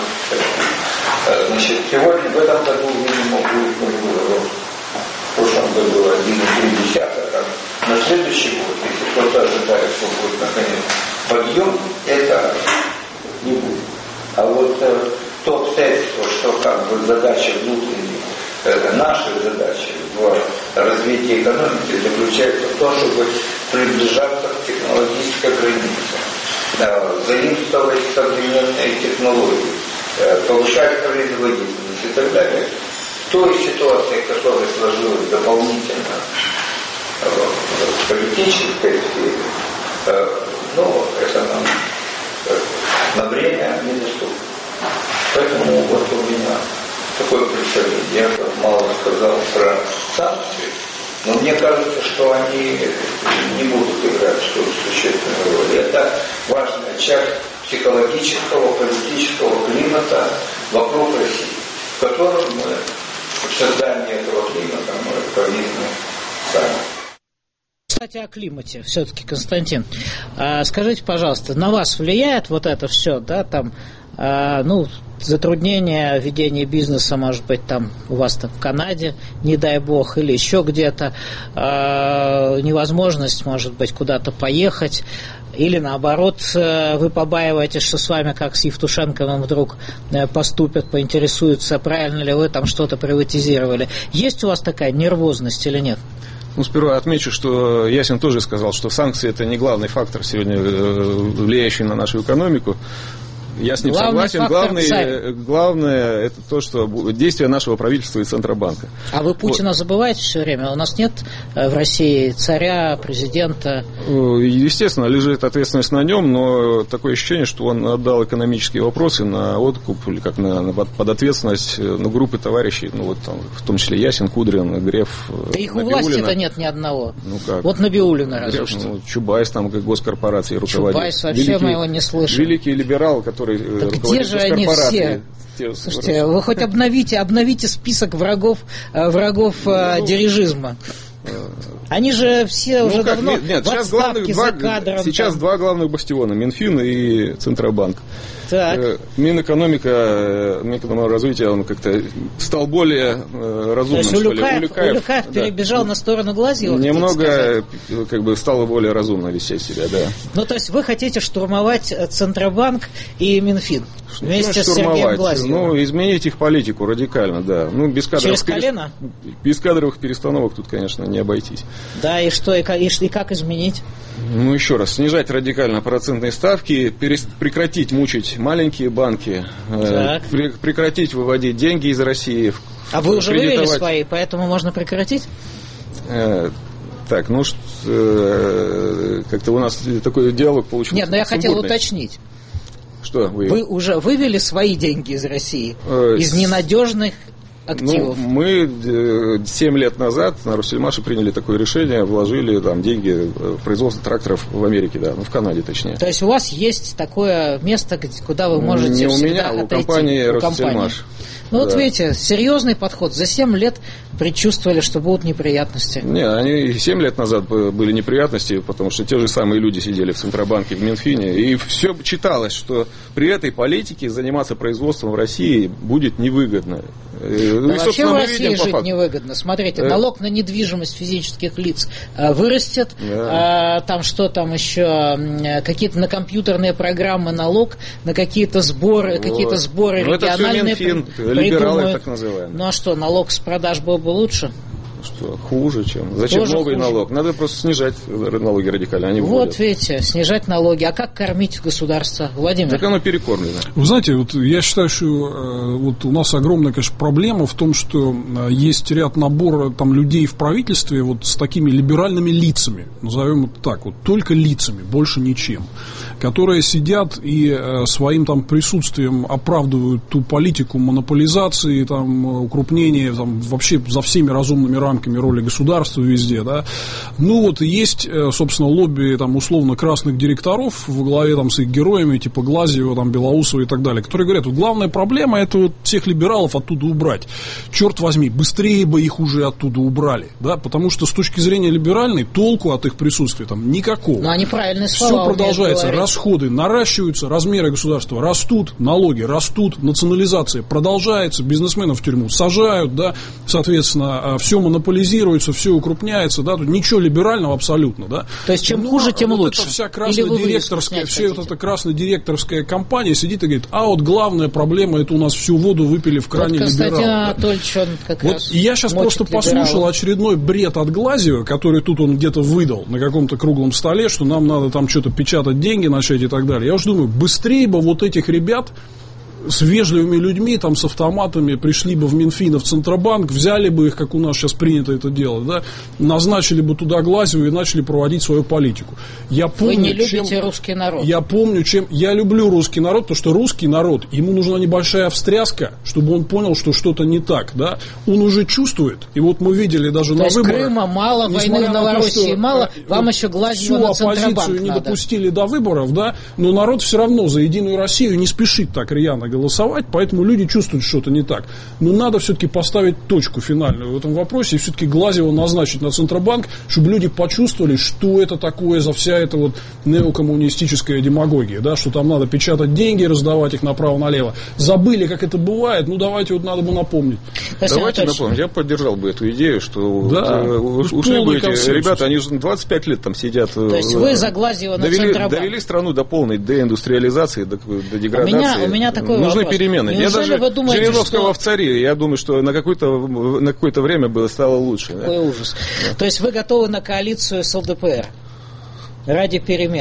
сказать. Значит, сегодня, в этом году, видимо, будет, ну, в прошлом году один и три десятых, а на следующий год, если кто-то ожидает, что будет, наконец, подъем, это не будет. А вот э, то обстоятельство, что как бы задача внутренняя, это наша задача в развитии экономики заключается в том, чтобы приближаться к технологической границе, заимствовать современные технологии, повышать производительность и так далее. В той ситуации, которая сложилась дополнительно в политической сфере, ну, это нам на время недоступно. Поэтому вот у меня такое представление. Я мало сказал про санкции, но мне кажется, что они не будут играть столь существенную роль. Это важная часть психологического, политического климата вокруг России, в котором мы, в создании этого климата, мы повинны сами. Кстати, о климате все-таки, Константин. А, скажите, пожалуйста, на вас влияет вот это все, да, там, а, ну, затруднение ведения бизнеса, может быть, там у вас там в Канаде, не дай бог, или еще где-то, э, невозможность, может быть, куда-то поехать, или наоборот, э, вы побаиваетесь, что с вами, как с Евтушенковым, вдруг э, поступят, поинтересуются, правильно ли вы там что-то приватизировали. Есть у вас такая нервозность или нет? Ну, сперва отмечу, что Ясин тоже сказал, что санкции – это не главный фактор сегодня, влияющий на нашу экономику. Я с ним Главный согласен. Главное, царь. главное это то, что действия нашего правительства и Центробанка. А вы Путина вот. забываете все время? У нас нет в России царя, президента? Естественно, лежит ответственность на нем, но такое ощущение, что он отдал экономические вопросы на откуп или как на, на под ответственность ну, группы товарищей, ну вот там, в том числе Ясин, Кудрин, Греф. Да их у власти-то нет ни одного. Ну как? Вот Набиуллина разве Греф, что. Ну, Чубайс там как госкорпорации руководит. Чубайс, вообще великий, мы его не слышим. Великий либерал, который да руководит где же они все? Те, Слушайте, вы хоть обновите, обновите список врагов, врагов ну, дирижизма. Они же все ну, уже как, давно нет, в сейчас главных, за кадром. Сейчас там. Два главных бастиона, Минфин и Центробанк. Так. Минэкономика, Минэкономразвития, он как-то стал более разумным. То есть Улюкаев, Улюкаев, Улюкаев да. перебежал на сторону Глазьева? Немного как бы стало более разумно вести себя, да. Ну, то есть вы хотите штурмовать Центробанк и Минфин вместе ну, с Сергеем Глазьевым? Ну, изменить их политику радикально, да. Ну, без кадровых, Через колено? Перест... без кадровых перестановок тут, конечно, не обойтись. Да, и что, и как, и как изменить? Ну, еще раз, снижать радикально процентные ставки, перест... прекратить мучить маленькие банки, э, пр... прекратить выводить деньги из России. А вы уже вывели свои, поэтому можно прекратить? Э, так, ну, э, как-то у нас такой диалог получился. Нет, но я хотел уточнить. Что вы? Вы уже вывели свои деньги из России? Э, из ненадежных активов? Ну, мы семь лет назад на Россельмаше приняли такое решение, вложили там деньги в производство тракторов в Америке, да, ну в Канаде точнее. То есть у вас есть такое место, куда вы можете Не всегда у меня, отойти? У компании Россельмаш. Ну да. Вот видите, серьезный подход. За семь лет предчувствовали, что будут неприятности. Не, они семь лет назад были неприятности, потому что те же самые люди сидели в Центробанке, в Минфине, и все читалось, что при этой политике заниматься производством в России будет невыгодно. Да ну, вообще в России жить невыгодно. Смотрите, налог на недвижимость физических лиц вырастет, да. а, там что там еще, какие-то на компьютерные программы налог, на какие-то сборы, вот. какие-то сборы ну, региональные. Это все Минфин, либералы так называемые. Ну а что, налог с продаж был бы лучше? Что, хуже, чем? Зачем Тоже новый хуже. налог? Надо просто снижать налоги радикально. Они вот вводят. видите, снижать налоги. А как кормить государство? Владимир? Так оно перекормлено. Вы знаете, вот я считаю, что э, вот у нас огромная, конечно, проблема в том, что э, есть ряд набора там, людей в правительстве вот с такими либеральными лицами, назовем это так, вот только лицами, больше ничем, которые сидят и э, своим там присутствием оправдывают ту политику монополизации, там, укрупнения, там, вообще за всеми разумными рамками роли государства везде, да. Ну вот есть, собственно, лобби там условно красных директоров во главе там с их героями, типа Глазьева, там, Белоусова и так далее, которые говорят, вот главная проблема это вот всех либералов оттуда убрать. Черт возьми, быстрее бы их уже оттуда убрали, да, потому что с точки зрения либеральной толку от их присутствия там никакого. Но они правильные слова. Все продолжается, расходы наращиваются, размеры государства растут, налоги растут, национализация продолжается, бизнесменов в тюрьму сажают, да, соответственно, все монополизируется, монополизируется, все укрупняется, да, тут ничего либерального абсолютно, да. То есть чем ну, хуже, тем вот лучше. Это вся краснодиректорская, вся вот эта краснодиректорская компания сидит и говорит, а вот главная проблема, это у нас всю воду выпили в кране вот либералов. Константин Анатольевич, он как вот раз я сейчас просто либералов. послушал очередной бред от Глазьева, который тут он где-то выдал на каком-то круглом столе, что нам надо там что-то печатать деньги начать и так далее. Я уже думаю, быстрее бы вот этих ребят с вежливыми людьми, там, с автоматами пришли бы в Минфин и в Центробанк, взяли бы их, как у нас сейчас принято это делать, да, назначили бы туда Глазьева и начали проводить свою политику. Я помню, Вы не любите чем, русский народ. Я помню, чем... Я люблю русский народ, потому что русский народ, ему нужна небольшая встряска, чтобы он понял, что что-то не так, да. Он уже чувствует, и вот мы видели даже то на есть выборах... Крыма мало, войны в Новороссии мало, вам еще Глазьева на Центробанк всю оппозицию не надо. допустили до выборов, да, но народ все равно за Единую Россию не спешит так рьяно голосовать, поэтому люди чувствуют, что что-то не так. Но надо все-таки поставить точку финальную в этом вопросе и все-таки Глазьева назначить на Центробанк, чтобы люди почувствовали, что это такое за вся эта вот неокоммунистическая демагогия, да, что там надо печатать деньги, раздавать их направо-налево. Забыли, как это бывает, ну давайте вот надо бы напомнить. Спасибо, давайте напомнить. Я поддержал бы эту идею, что да, вот, ушли бы эти консенсус. Ребята, они же двадцать пять лет там сидят. То есть вы за Глазьева на довели, Центробанк. Довели страну до полной деиндустриализации, до, до деградации. У меня, у меня такой Нужны вопрос. перемены. Я даже думаете, Жириновского что... в цари, я думаю, что на, какое-то, на какое-то время было, стало лучше. Какой да? ужас. Да. То есть вы готовы на коалицию с ЛДПР ради перемен?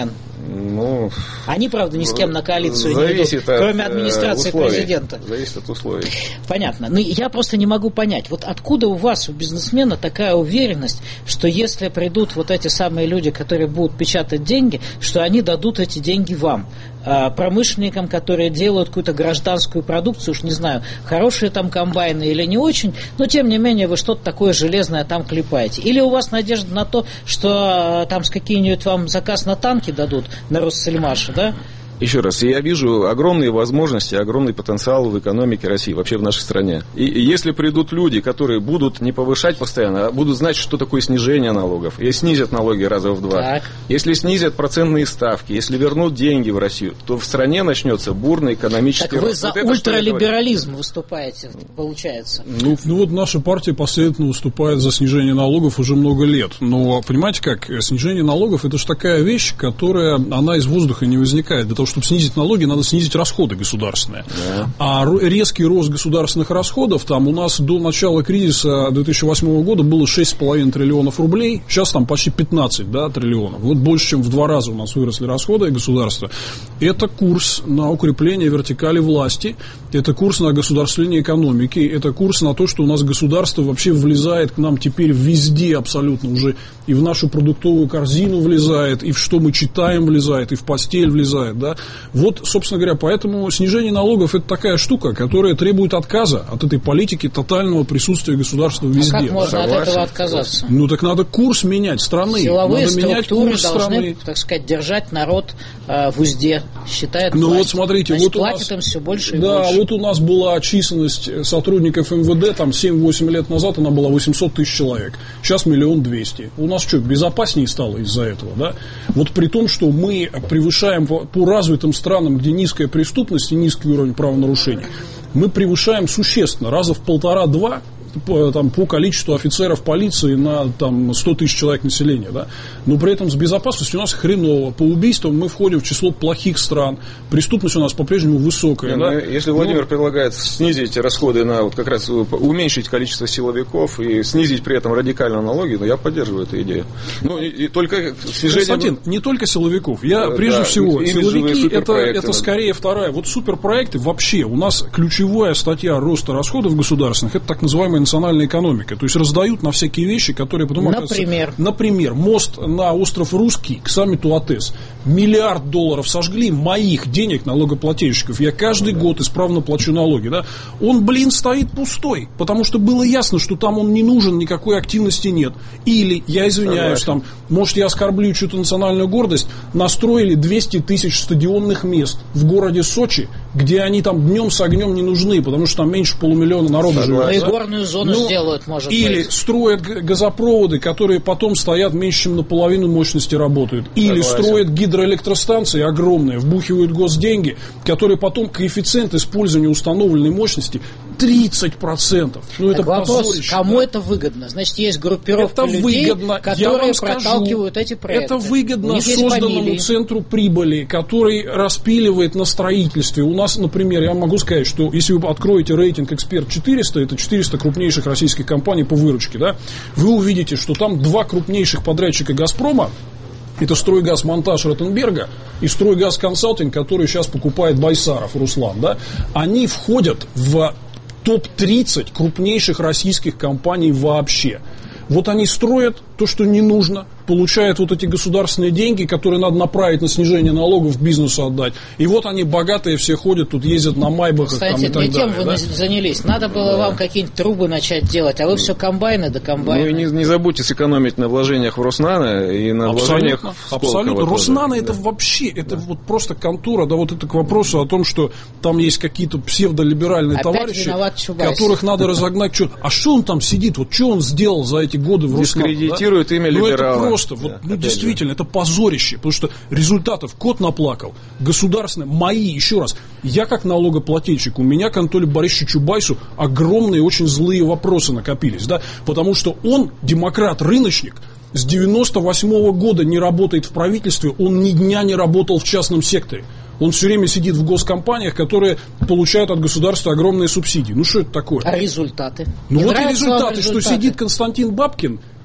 Ну, они, правда, ни с кем на коалицию не идут, от, кроме администрации условий. президента. Зависит от условий. Понятно. Но я просто не могу понять, вот откуда у вас, у бизнесмена, такая уверенность, что если придут вот эти самые люди, которые будут печатать деньги, что они дадут эти деньги вам, промышленникам, которые делают какую-то гражданскую продукцию, уж не знаю, хорошие там комбайны или не очень, но тем не менее вы что-то такое железное там клепаете. Или у вас надежда на то, что там с какие-нибудь вам заказ на танки дадут на Россельмаше, да? Еще раз, я вижу огромные возможности, огромный потенциал в экономике России, вообще в нашей стране. И если придут люди, которые будут не повышать постоянно, а будут знать, что такое снижение налогов, и снизят налоги раза в два, так. Если снизят процентные ставки, если вернут деньги в Россию, то в стране начнется бурный экономический рост. Так вы за вот ультралиберализм выступаете, получается. Ну, ну вот наша партия последовательно выступает за снижение налогов уже много лет. Но понимаете как, снижение налогов это же такая вещь, которая, она из воздуха не возникает. Для того, чтобы снизить налоги, надо снизить расходы государственные. Да. А резкий рост государственных расходов, там у нас до начала кризиса две тысячи восьмого года было шесть с половиной триллионов рублей, сейчас там почти пятнадцать, да, триллионов. Вот больше, чем в два раза у нас выросли расходы государства. Это курс на укрепление вертикали власти, это курс на государствление экономики, это курс на то, что у нас государство вообще влезает к нам теперь везде абсолютно уже, и в нашу продуктовую корзину влезает, и в что мы читаем влезает, и в постель влезает, да. Вот, собственно говоря, поэтому снижение налогов это такая штука, которая требует отказа от этой политики тотального присутствия государства везде. А как можно Согласен. от этого отказаться? Ну так надо курс менять страны. Силовые надо менять курс должны, страны. так сказать, держать народ э, в узде, считает Ну власть. вот смотрите, Значит, вот у нас, платит им все больше и да, больше. вот у нас была численность сотрудников эм вэ дэ, там семь-восемь лет назад она была восемьсот тысяч человек, сейчас миллион двести. У нас что, безопаснее стало из-за этого, да? Вот при том, что мы превышаем по развитым странам, где низкая преступность и низкий уровень правонарушений, мы превышаем существенно, раза в полтора-два по, там, по количеству офицеров полиции на там, сто тысяч человек населения, да? Но при этом с безопасностью у нас хреново. По убийствам мы входим в число плохих стран, преступность у нас по-прежнему высокая. Не, да? Если Владимир ну, предлагает снизить расходы на вот как раз уменьшить количество силовиков и снизить при этом радикально налоги, но я поддерживаю эту идею. Ну, и, и только снижение... Константин, не только силовиков. Я да, прежде да, всего, силовики это, это да. скорее вторая. Вот суперпроекты вообще, у нас ключевая статья роста расходов государственных, это так называемая национальная экономика. То есть раздают на всякие вещи, которые потом Например? оказываются... Например, мост на остров Русский к саммиту АТЭС. Миллиард долларов сожгли моих денег налогоплательщиков. Я каждый год исправно плачу налоги. Да? Он, блин, стоит пустой, потому что было ясно, что там он не нужен, никакой активности нет. Или, я извиняюсь, там, может, я оскорблю чью-то национальную гордость, настроили двести тысяч стадионных мест в городе Сочи, где они там днем с огнем не нужны, потому что там меньше полумиллиона народа живет. Ну и да? горную зону ну, сделают, может или быть. Или строят газопроводы, которые потом стоят меньше, чем наполовину мощности работают. Или Согласен. строят гидроэлектростанции огромные, вбухивают госденьги, которые потом коэффициент использования установленной мощности тридцать процентов. Ну, так это вопрос, позорище, кому да? это выгодно? Значит, есть группировка это людей, выгодно, которые скажу, проталкивают эти проекты. Это выгодно созданному созданному центру прибыли, который распиливает на строительстве. У нас, например, я могу сказать, что если вы откроете рейтинг «Эксперт четыреста», это четыреста крупнейших российских компаний по выручке, да, вы увидите, что там два крупнейших подрядчика «Газпрома», это «Стройгаз Монтаж» Ротенберга и «Стройгаз Консалтинг», который сейчас покупает Байсаров Руслан, да, они входят в топ тридцать крупнейших российских компаний вообще. Вот они строят то, что не нужно, получают вот эти государственные деньги, которые надо направить на снижение налогов, бизнесу отдать. И вот они богатые все ходят, тут ездят на майбахах. Кстати, там, и так не тем далее, вы да? занялись. Надо было да. вам какие-нибудь трубы начать делать, а вы все комбайны да комбайны. Ну и не, не забудьте сэкономить на вложениях в Роснано и на абсолютно, вложениях в Сколково. Абсолютно. Роснано тоже. это да. вообще, это да. вот просто контура, да, вот это к вопросу о том, что там есть какие-то псевдолиберальные Опять товарищи, Чубайс. которых надо разогнать. Что, а что он там сидит? Вот что он сделал за эти годы в Роснано? Дискредитирует да? имя ну, либерала. Это просто, вот, да, ну, действительно, же. это позорище, потому что результатов кот наплакал, государственные, мои, еще раз, я как налогоплательщик, у меня к Анатолию Борисовичу Чубайсу огромные, очень злые вопросы накопились, да, потому что он демократ-рыночник, с девяносто восьмого года не работает в правительстве, он ни дня не работал в частном секторе. Он все время сидит в госкомпаниях, которые получают от государства огромные субсидии. Ну что это такое? А результаты? Ну Не вот и результаты, результаты, что сидит Константин Бабкин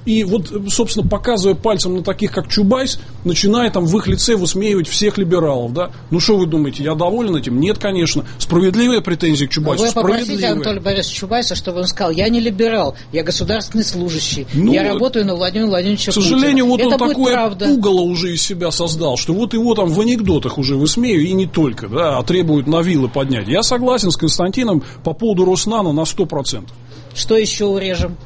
и вот, собственно, показывая пальцем на таких, как Чубайс, начиная там в их лице высмеивать всех либералов, да? Ну, что вы думаете, я доволен этим? Нет, конечно. Справедливые претензии к Чубайсу? Вы попросите Анатолия Борисовича Чубайса, чтобы он сказал, я не либерал, я государственный служащий, ну, я работаю на Владимира Владимировича Путина. К сожалению, вот это он такое пугало уже из себя создал, что вот его там в анекдотах уже высмею, и не только, да, а требуют на вилы поднять. Я согласен с Константином по поводу Роснано на сто процентов. Что еще урежем?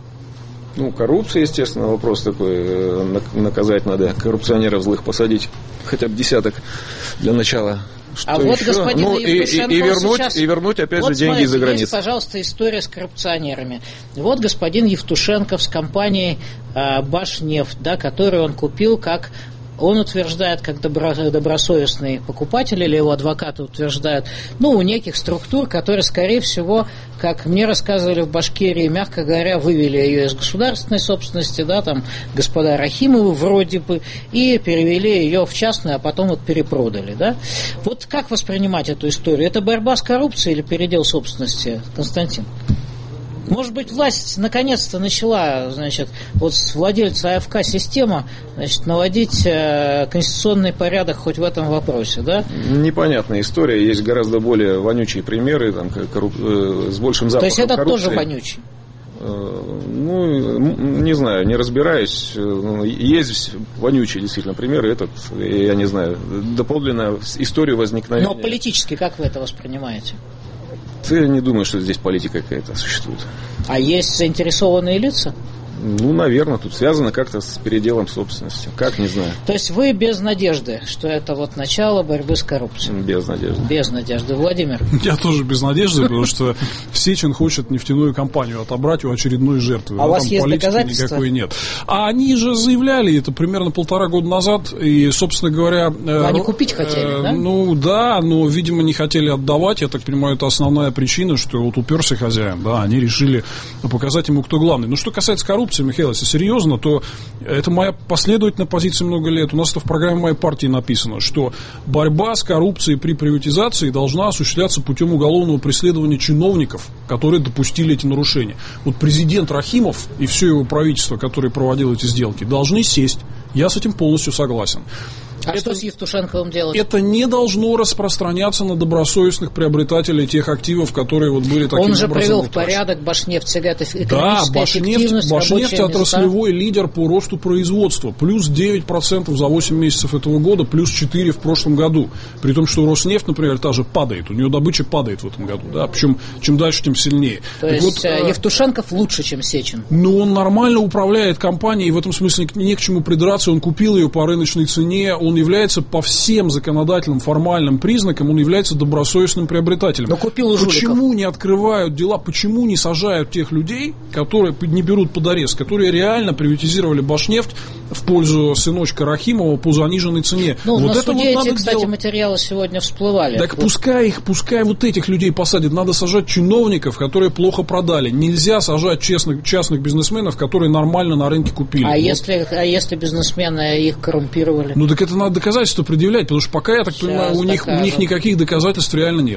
Ну, коррупция, естественно, вопрос такой. Наказать надо, коррупционеров злых посадить. Хотя бы десяток для начала. Что а еще? вот господин ну, Евтушенко и, и, вернуть, сейчас... и вернуть, опять вот же, деньги смотрите, из-за границы. Есть, пожалуйста, история с коррупционерами. Вот господин Евтушенко с компанией э, «Башнефть», да, которую он купил как... Он утверждает, как добро, добросовестный покупатель, или его адвокаты утверждают, ну, у неких структур, которые, скорее всего, как мне рассказывали в Башкирии, мягко говоря, вывели ее из государственной собственности, да, там, господа Рахимовы вроде бы, и перевели ее в частную, а потом вот перепродали, да. Вот как воспринимать эту историю? Это борьба с коррупцией или передел собственности, Константин? Может быть, власть наконец-то начала, значит, вот с владельца АФК система, значит, наводить э, конституционный порядок хоть в этом вопросе, да? Непонятная история. Есть гораздо более вонючие примеры, там, корруп... э, с большим запахом коррупции. То есть этот коррупции. тоже вонючий? Э, ну, не знаю, не разбираюсь. Есть вонючие действительно примеры. Этот, я не знаю, доподлинно историю возникновения. Но политически как вы это воспринимаете? Я не думаю, что здесь политика какая-то существует. А есть заинтересованные лица? Ну, наверное, тут связано как-то с переделом собственности. Как, не знаю. То есть вы без надежды, что это вот начало борьбы с коррупцией? Без надежды. Без надежды. Владимир? Я тоже без надежды, потому что Сечин хочет нефтяную компанию отобрать у очередной жертвы. А у вас есть доказательства? Никакой нет. А они же заявляли это примерно полтора года назад, и, собственно говоря... Они э, купить хотели, э, да? Ну, да, но, видимо, не хотели отдавать. Я так понимаю, это основная причина, что вот уперся хозяин, да, они решили показать ему, кто главный. Но что касается коррупции, Михаил, если серьезно, то это моя последовательная позиция много лет. У нас это в программе моей партии написано, что борьба с коррупцией при приватизации должна осуществляться путем уголовного преследования чиновников, которые допустили эти нарушения. Вот президент Рахимов и все его правительство, которое проводило эти сделки, должны сесть. Я с этим полностью согласен. А это, что с Евтушенковым делать? Это не должно распространяться на добросовестных приобретателей тех активов, которые вот были таким образом. Он же привел в утрачены. порядок Башнефть, экономическая да, Башнефть, Башнефть отраслевой места. Лидер по росту производства. Плюс девять процентов за восемь месяцев этого года, плюс четыре процента в прошлом году. При том, что Роснефть, например, та же падает. У нее добыча падает в этом году. Да? Причем, чем дальше, тем сильнее. То так есть вот, Евтушенков лучше, чем Сечин? Ну, он нормально управляет компанией, в этом смысле не к чему придраться. Он купил ее по рыночной цене, он является по всем законодательным формальным признакам, он является добросовестным приобретателем. Но купил у жуликов. Почему не открывают дела, почему не сажают тех людей, которые не берут под арест, которые реально приватизировали Башнефть в пользу сыночка Рахимова по заниженной цене? Ну, вот на это суде вот эти, кстати, делать. материалы сегодня всплывали. Так вот. пускай их, пускай вот этих людей посадят. Надо сажать чиновников, которые плохо продали. Нельзя сажать честных, частных бизнесменов, которые нормально на рынке купили. А, вот. если, а если бизнесмены их коррумпировали? Ну, так это надо доказательства предъявлять, потому что пока, я так Сейчас понимаю, у них, у них никаких доказательств реально нет.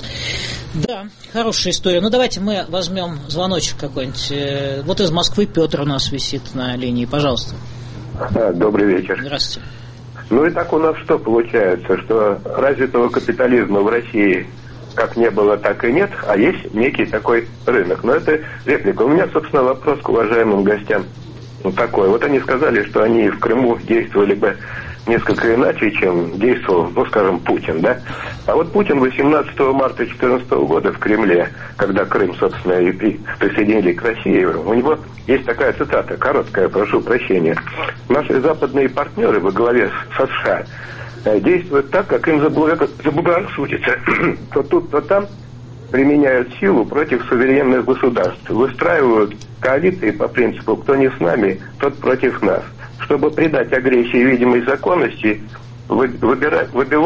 Да, хорошая история. Ну, давайте мы возьмем звоночек какой-нибудь. Вот из Москвы Петр у нас висит на линии. Пожалуйста. Добрый вечер. Здравствуйте. Ну и так у нас что получается, что развитого капитализма в России как не было, так и нет, а есть некий такой рынок. Но это реплика. У меня, собственно, вопрос к уважаемым гостям вот такой. Вот они сказали, что они в Крыму действовали бы несколько иначе, чем действовал, ну, скажем, Путин, да? А вот Путин восемнадцатого марта две тысячи четырнадцатого года в Кремле, когда Крым, собственно, и присоединили к России, у него есть такая цитата, короткая, прошу прощения. Наши западные партнеры во главе со США действуют так, как им заблагорассудится. То тут, то там применяют силу против суверенных государств, выстраивают коалиции по принципу «кто не с нами, тот против нас». Чтобы придать агрессии видимой законности, выбирают,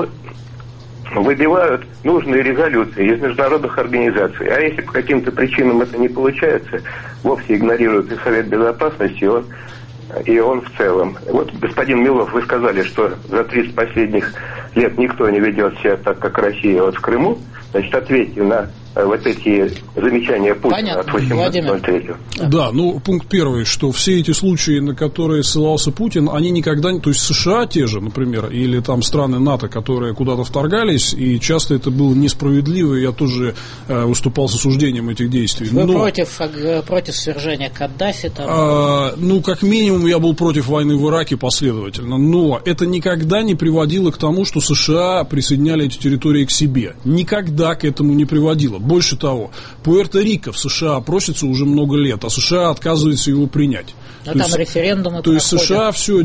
выбивают нужные резолюции из международных организаций. А если по каким-то причинам это не получается, вовсе игнорируют и Совет Безопасности, и он, и он в целом. Вот, господин Милов, вы сказали, что за тридцать последних лет никто не ведет себя так, как Россия вот в Крыму. Значит, ответьте на вот эти замечания Путина Понятно. от восемнадцатого третьего. Да, ну, пункт первый, что все эти случаи, на которые ссылался Путин, они никогда не... То есть США те же, например, или там страны НАТО, которые куда-то вторгались, и часто это было несправедливо, и я тоже э, выступал с осуждением этих действий. Вы Но, против, против свержения Каддафи? Там... э, ну, как минимум, я был против войны в Ираке последовательно, но это никогда не приводило к тому, что США присоединяли эти территории к себе. Никогда к этому не приводило. Больше того, Пуэрто-Рико в США просится уже много лет, а США отказывается его принять. Но то там есть, референдумы То есть проходят США все,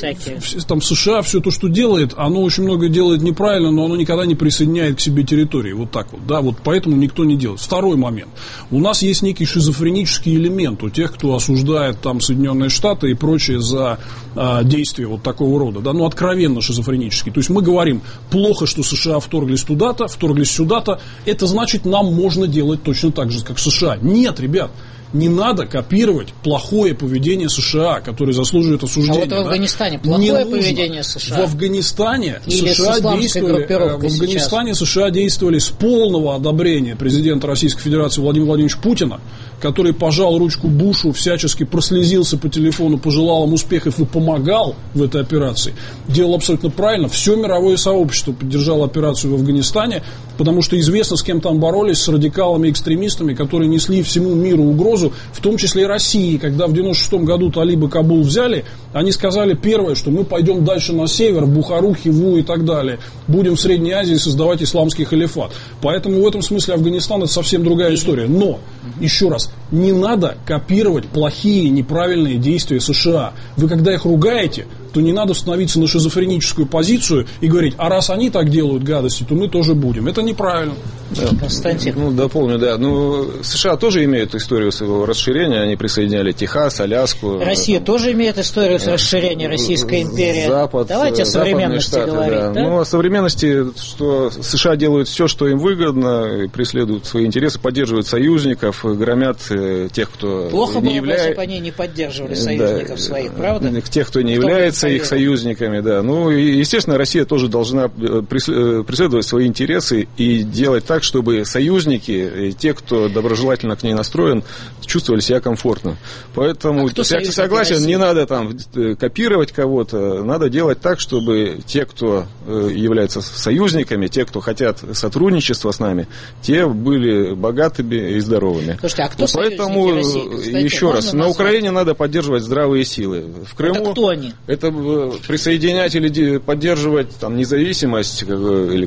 там США все то, что делает, оно очень много делает неправильно, но оно никогда не присоединяет к себе территории. Вот так вот, да, вот поэтому никто не делает. Второй момент. У нас есть некий шизофренический элемент у тех, кто осуждает там Соединенные Штаты и прочее за а, действия вот такого рода, да, ну откровенно шизофренический. То есть мы говорим, плохо, что США вторглись туда-то, вторглись сюда-то, это значит, нам можно делать точно так же, как США. Нет, ребят. Не надо копировать плохое поведение США, которое заслуживает осуждения. А вот в Афганистане да? плохое поведение США. В Афганистане Или США действовали, в Афганистане сейчас. США действовали с полного одобрения президента Российской Федерации Владимира Владимировича Путина, который пожал ручку Бушу, всячески прослезился по телефону, пожелал им успехов и помогал в этой операции. Делал абсолютно правильно. Все мировое сообщество поддержало операцию в Афганистане, потому что известно, с кем там боролись, с радикалами-экстремистами, которые несли всему миру угрозу, в том числе и России. Когда в девяносто шестом году талибы Кабул взяли, они сказали первое, что мы пойдем дальше на север, в Бухару, Хиву и так далее. Будем в Средней Азии создавать исламский халифат. Поэтому в этом смысле Афганистан — это совсем другая история. Но, еще раз, не надо копировать плохие, неправильные действия США. Вы когда их ругаете, то не надо становиться на шизофреническую позицию и говорить, а раз они так делают гадости, то мы тоже будем. Это неправильно. Да. Константин. Ну, дополню, да. Ну, США тоже имеют историю своего расширения. Они присоединяли Техас, Аляску. Россия тоже имеет историю расширения Российской империи. Запад, Давайте о современности Штаты, говорить. Да. Да? Ну, о современности, что США делают все, что им выгодно, преследуют свои интересы, поддерживают союзников, громят тех, кто Плохо не было является... бы, если бы они не поддерживали союзников да, своих, правда? Тех, кто не кто является их союзниками, да. Ну, и, естественно, Россия тоже должна преследовать свои интересы и делать так, чтобы союзники, и те, кто доброжелательно к ней настроен, чувствовали себя комфортно. Поэтому а я согласен, России? Не надо там копировать кого-то, надо делать так, чтобы те, кто являются союзниками, те, кто хотят сотрудничества с нами, те были богатыми и здоровыми. Слушайте, а кто Поэтому, России? Кстати, еще раз, на Украине надо поддерживать здравые силы. В Крыму это кто они? Это присоединять или поддерживать там независимость или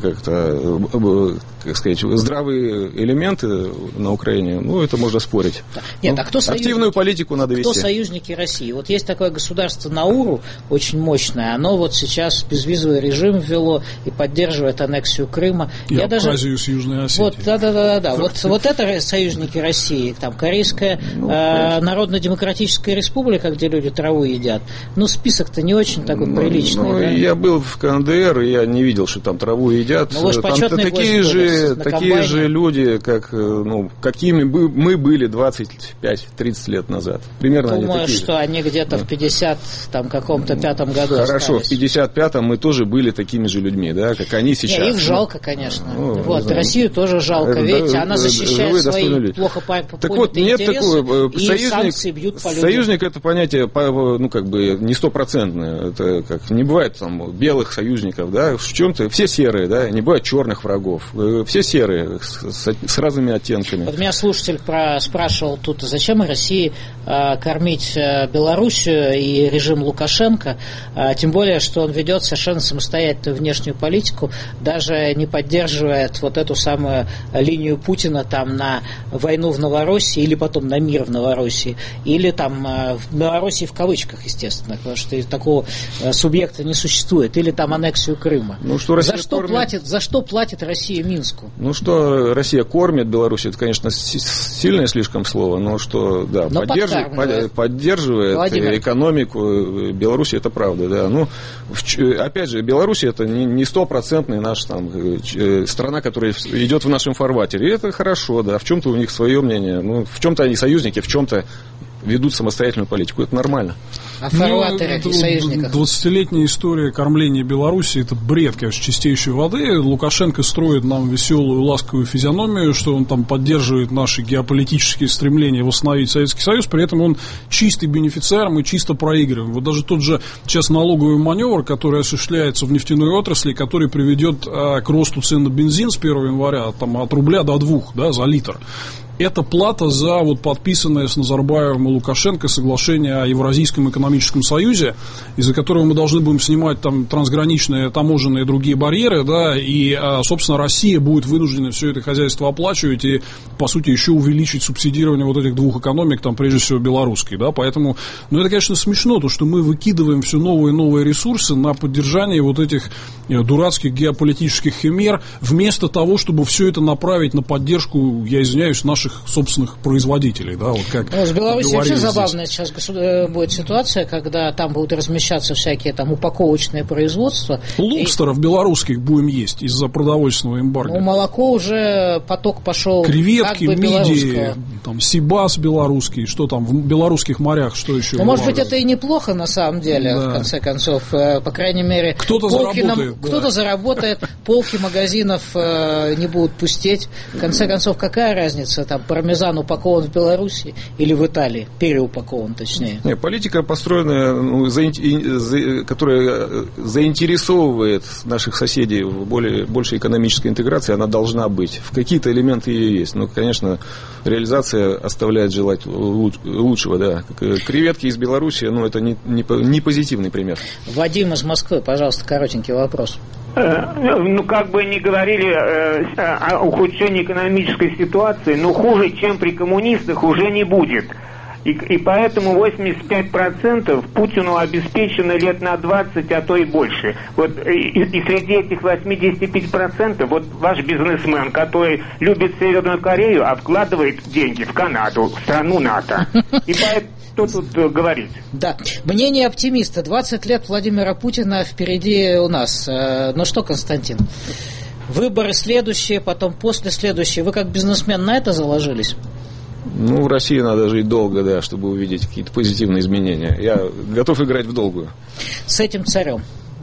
как-то, как сказать, здравые элементы на Украине, ну, это можно спорить. Нет, ну, а кто активную политику надо вести. Кто союзники России? Вот есть такое государство Науру, очень мощное, оно вот сейчас безвизовый режим ввело и поддерживает аннексию Крыма. И Я Абхазию даже... с Южной Осетией. Вот, да, да, да, да. Вот, вот это союзники России, там Корейская ну, э, Народно-демократическая республика, где люди траву едят. Ну, список-то не очень такой ну, приличный. Ну, да? Я был в КНДР, и я не видел, что там траву едят. Ну, там такие же, такие же люди, как, ну, какими мы были двадцать пять тридцать лет назад. Примерно Думаю, они такие что же. они где-то да. в пятьдесят, там, каком-то пятом году Хорошо, остались. в пятьдесят пятом мы тоже были такими же людьми, да, как они сейчас. Не, их жалко, конечно. Ну, вот, Россию тоже жалко, ведь да, она защищает свои плохо понятые так вот, нет интересы, такого, и союзник, санкции бьют по людям. Союзник — это понятие, ну, как бы, не стопроцентное. Это как, не бывает там белых союзников, да, в чем-то, все серые, да, не бывает черных врагов. Все серые, с, с разными оттенками. Вот меня слушатель про, спрашивал тут, зачем России э, кормить э, Белоруссию и режим Лукашенко, э, тем более, что он ведет совершенно самостоятельную внешнюю политику, даже не поддерживает вот эту самую линию Путина там на войну в Новороссии или потом на мир в Новороссии, или там э, в Новороссии в кавычках, естественно, потому что такого э, субъекта не существует, или там аннексию Крыма. Ну, что Россия за, что кормит... платит, за что платит Россия Минску? Ну, что Россия кормит Беларусь, это, конечно, сильное слишком слово, но что, да, но поддерживает, поддерживает Владимир. экономику Беларуси, это правда, да. Ну, опять же, Беларусь — это не стопроцентный наш там страна, которая идет в нашем фарватере, и это хорошо, да, в чем-то у них свое мнение, ну, в чем-то они союзники, в чем-то ведут самостоятельную политику. Это нормально. О фарватерах ну, и союзниках. двадцатилетняя история кормления Беларуси — это бред, конечно, чистейшей воды. Лукашенко строит нам веселую, ласковую физиономию, что он там поддерживает наши геополитические стремления восстановить Советский Союз, при этом он чистый бенефициар, мы чисто проигрываем. Вот даже тот же сейчас налоговый маневр, который осуществляется в нефтяной отрасли, который приведет а, к росту цен на бензин с первого января там, от рубля до двух, да, за литр. Это плата за вот подписанное с Назарбаевым и Лукашенко соглашение о Евразийском экономическом союзе, из-за которого мы должны будем снимать там трансграничные таможенные и другие барьеры, да, и, собственно, Россия будет вынуждена все это хозяйство оплачивать и, по сути, еще увеличить субсидирование вот этих двух экономик, там, прежде всего, белорусской, да, поэтому, ну, это, конечно, смешно, то, что мы выкидываем все новые и новые ресурсы на поддержание вот этих дурацких геополитических химер, вместо того, чтобы все это направить на поддержку, я извиняюсь, наших собственных производителей, да, вот как. Ну, с Беларусью вообще забавная сейчас будет ситуация, когда там будут размещаться всякие там упаковочные производства. Лобстеров и... белорусских будем есть из-за продовольственного эмбарго. Ну, молоко уже поток пошел. Креветки, как бы мидии, там, сибас белорусский, что там в белорусских морях, что еще? Ну, может быть, это и неплохо на самом деле, да. В конце концов, по крайней мере. Кто-то заработает. Нам, да. Кто-то заработает, полки магазинов не будут пустеть. В конце концов, какая разница? Там пармезан упакован в Беларуси или в Италии, переупакован, точнее. Нет, политика, построенная, ну, за, за, которая заинтересовывает наших соседей в более, большей экономической интеграции, она должна быть. В какие-то элементы ее есть. Но, конечно, реализация оставляет желать лучшего. Да. Креветки из Беларуси, ну, это не, не, не позитивный пример. Вадим из Москвы, пожалуйста, коротенький вопрос. Ну, как бы ни говорили э, о ухудшении экономической ситуации, но хуже, чем при коммунистах, уже не будет. И, и поэтому восемьдесят пять процентов Путину обеспечено лет на двадцать, а то и больше. Вот, и, и среди этих восемьдесят пять процентов вот ваш бизнесмен, который любит Северную Корею, а вкладывает деньги в Канаду, в страну НАТО. И поэтому что тут говорить? Да. Мнение оптимиста. двадцать лет Владимира Путина впереди у нас. Ну что, Константин, выборы следующие, потом после следующие. Вы как бизнесмен на это заложились? Ну, в России надо жить долго, да, чтобы увидеть какие-то позитивные изменения. Я готов играть в долгую. С этим царем?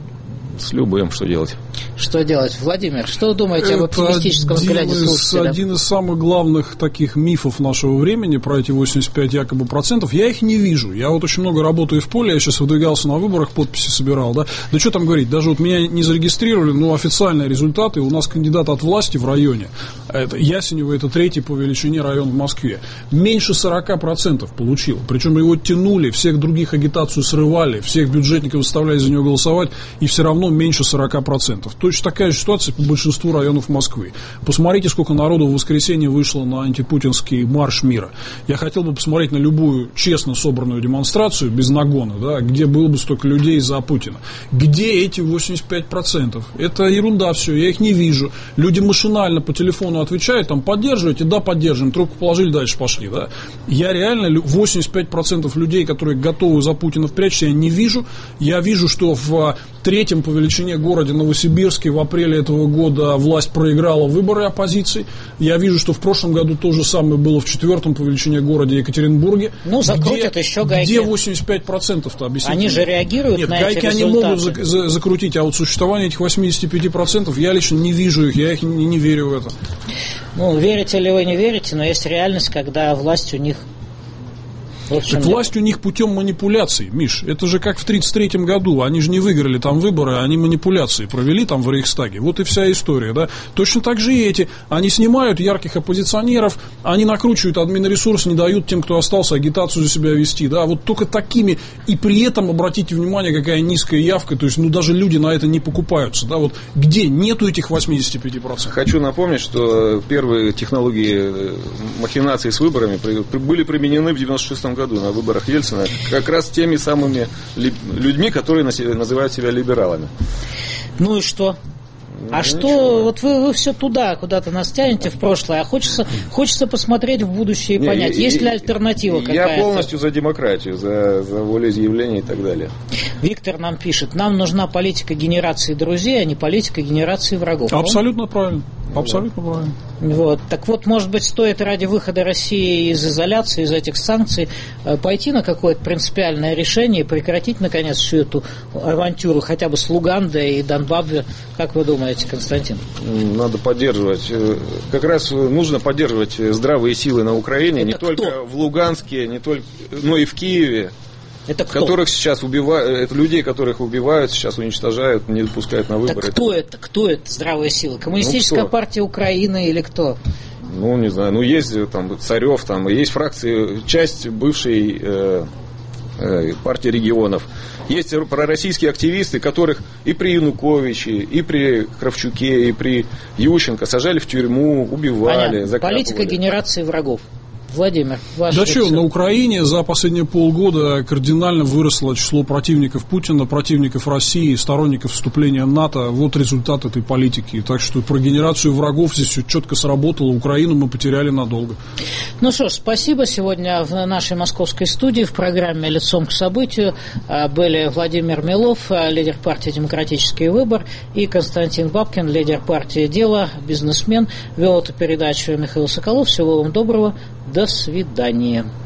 С любым, что делать. Что делать? Владимир, что вы думаете об оптимистическом взгляде слушателя? Один из самых главных таких мифов нашего времени про эти восемьдесят пять якобы процентов. Я их не вижу. Я вот очень много работаю в поле, я сейчас выдвигался на выборах, подписи собирал, да. Да что там говорить, даже вот меня не зарегистрировали, но официальные результаты. У нас кандидат от власти в районе, это Ясенево, это третий по величине район в Москве, меньше сорок процентов получил. Причем его тянули, всех других агитацию срывали, всех бюджетников выставляли за него голосовать, и все равно меньше сорок процентов. Точно такая же ситуация по большинству районов Москвы. Посмотрите, сколько народу в воскресенье вышло на антипутинский марш мира. Я хотел бы посмотреть на любую честно собранную демонстрацию, без нагона, да, где было бы столько людей за Путина. Где эти восемьдесят пять процентов? Это ерунда все, я их не вижу. Люди машинально по телефону отвечают, там, поддерживаете, да, поддерживаем, трубку положили, дальше пошли, да. Я реально восемьдесят пять процентов людей, которые готовы за Путина впрячься, я не вижу. Я вижу, что в третьем по величине городе Новосибирске в апреле этого года власть проиграла выборы оппозиции. Я вижу, что в прошлом году то же самое было в четвертом по величине городе Екатеринбурге. Ну, закрутят где, еще гайки. Где восемьдесят пять процентов-то, объясните? Они же реагируют Нет, на гайки эти они результаты. могут за, за, закрутить, а вот существование этих восемьдесят пять процентов я лично не вижу их, я их не, не верю в это. Ну, верите ли вы, не верите, но есть реальность, когда власть у них... Так власть у них путем манипуляций, Миш. Это же как в тридцать третьем году. Они же не выиграли там выборы, они манипуляции провели там в Рейхстаге. Вот и вся история, да. Точно так же и эти. Они снимают ярких оппозиционеров, они накручивают админресурс, не дают тем, кто остался, агитацию за себя вести, да. Вот только такими. И при этом, обратите внимание, какая низкая явка. То есть, ну, даже люди на это не покупаются, да. Вот где нету этих восемьдесят пять процентов? Хочу напомнить, что первые технологии махинации с выборами были применены в девяносто шестом году на выборах Ельцина как раз теми самыми людьми, которые называют себя либералами. Ну и что? А ну, что, ничего. Вот вы, вы все туда, куда-то нас тянете в прошлое, а хочется, хочется посмотреть в будущее и Не, понять, и, есть ли альтернатива я какая-то. Я полностью за демократию, за, за волеизъявление и так далее. Виктор нам пишет, нам нужна политика генерации друзей, а не политика генерации врагов. Абсолютно правильно. Абсолютно правильно. Вот. Так вот, может быть, стоит ради выхода России из изоляции, из этих санкций, пойти на какое-то принципиальное решение и прекратить, наконец, всю эту авантюру хотя бы с Лугандой и Донбабве. Как вы думаете, Константин? Надо поддерживать. Как раз нужно поддерживать здравые силы на Украине, это не кто? Только в Луганске, не только, но и в Киеве. Это кто? Которых сейчас убивают, это людей, которых убивают, сейчас уничтожают, не допускают на выборы. Так кто это? Кто это здравая сила? Коммунистическая ну, партия Украины или кто? Ну, не знаю, ну есть там Царев, там есть фракции, часть бывшей э, э, партии регионов. Есть пророссийские активисты, которых и при Януковиче, и при Кравчуке, и при Ющенко сажали в тюрьму, убивали, закапывали. Политика генерации врагов. Владимир, ваш Да что, на Украине за последние полгода кардинально выросло число противников Путина, противников России, сторонников вступления НАТО. Вот результат этой политики. Так что про генерацию врагов здесь все четко сработало. Украину мы потеряли надолго. Ну что ж, спасибо. Сегодня в нашей московской студии в программе «Лицом к событию» были Владимир Милов, лидер партии «Демократический выбор», и Константин Бабкин, лидер партии «Дело», бизнесмен. Вел эту передачу Михаил Соколов. Всего вам доброго. До свидания.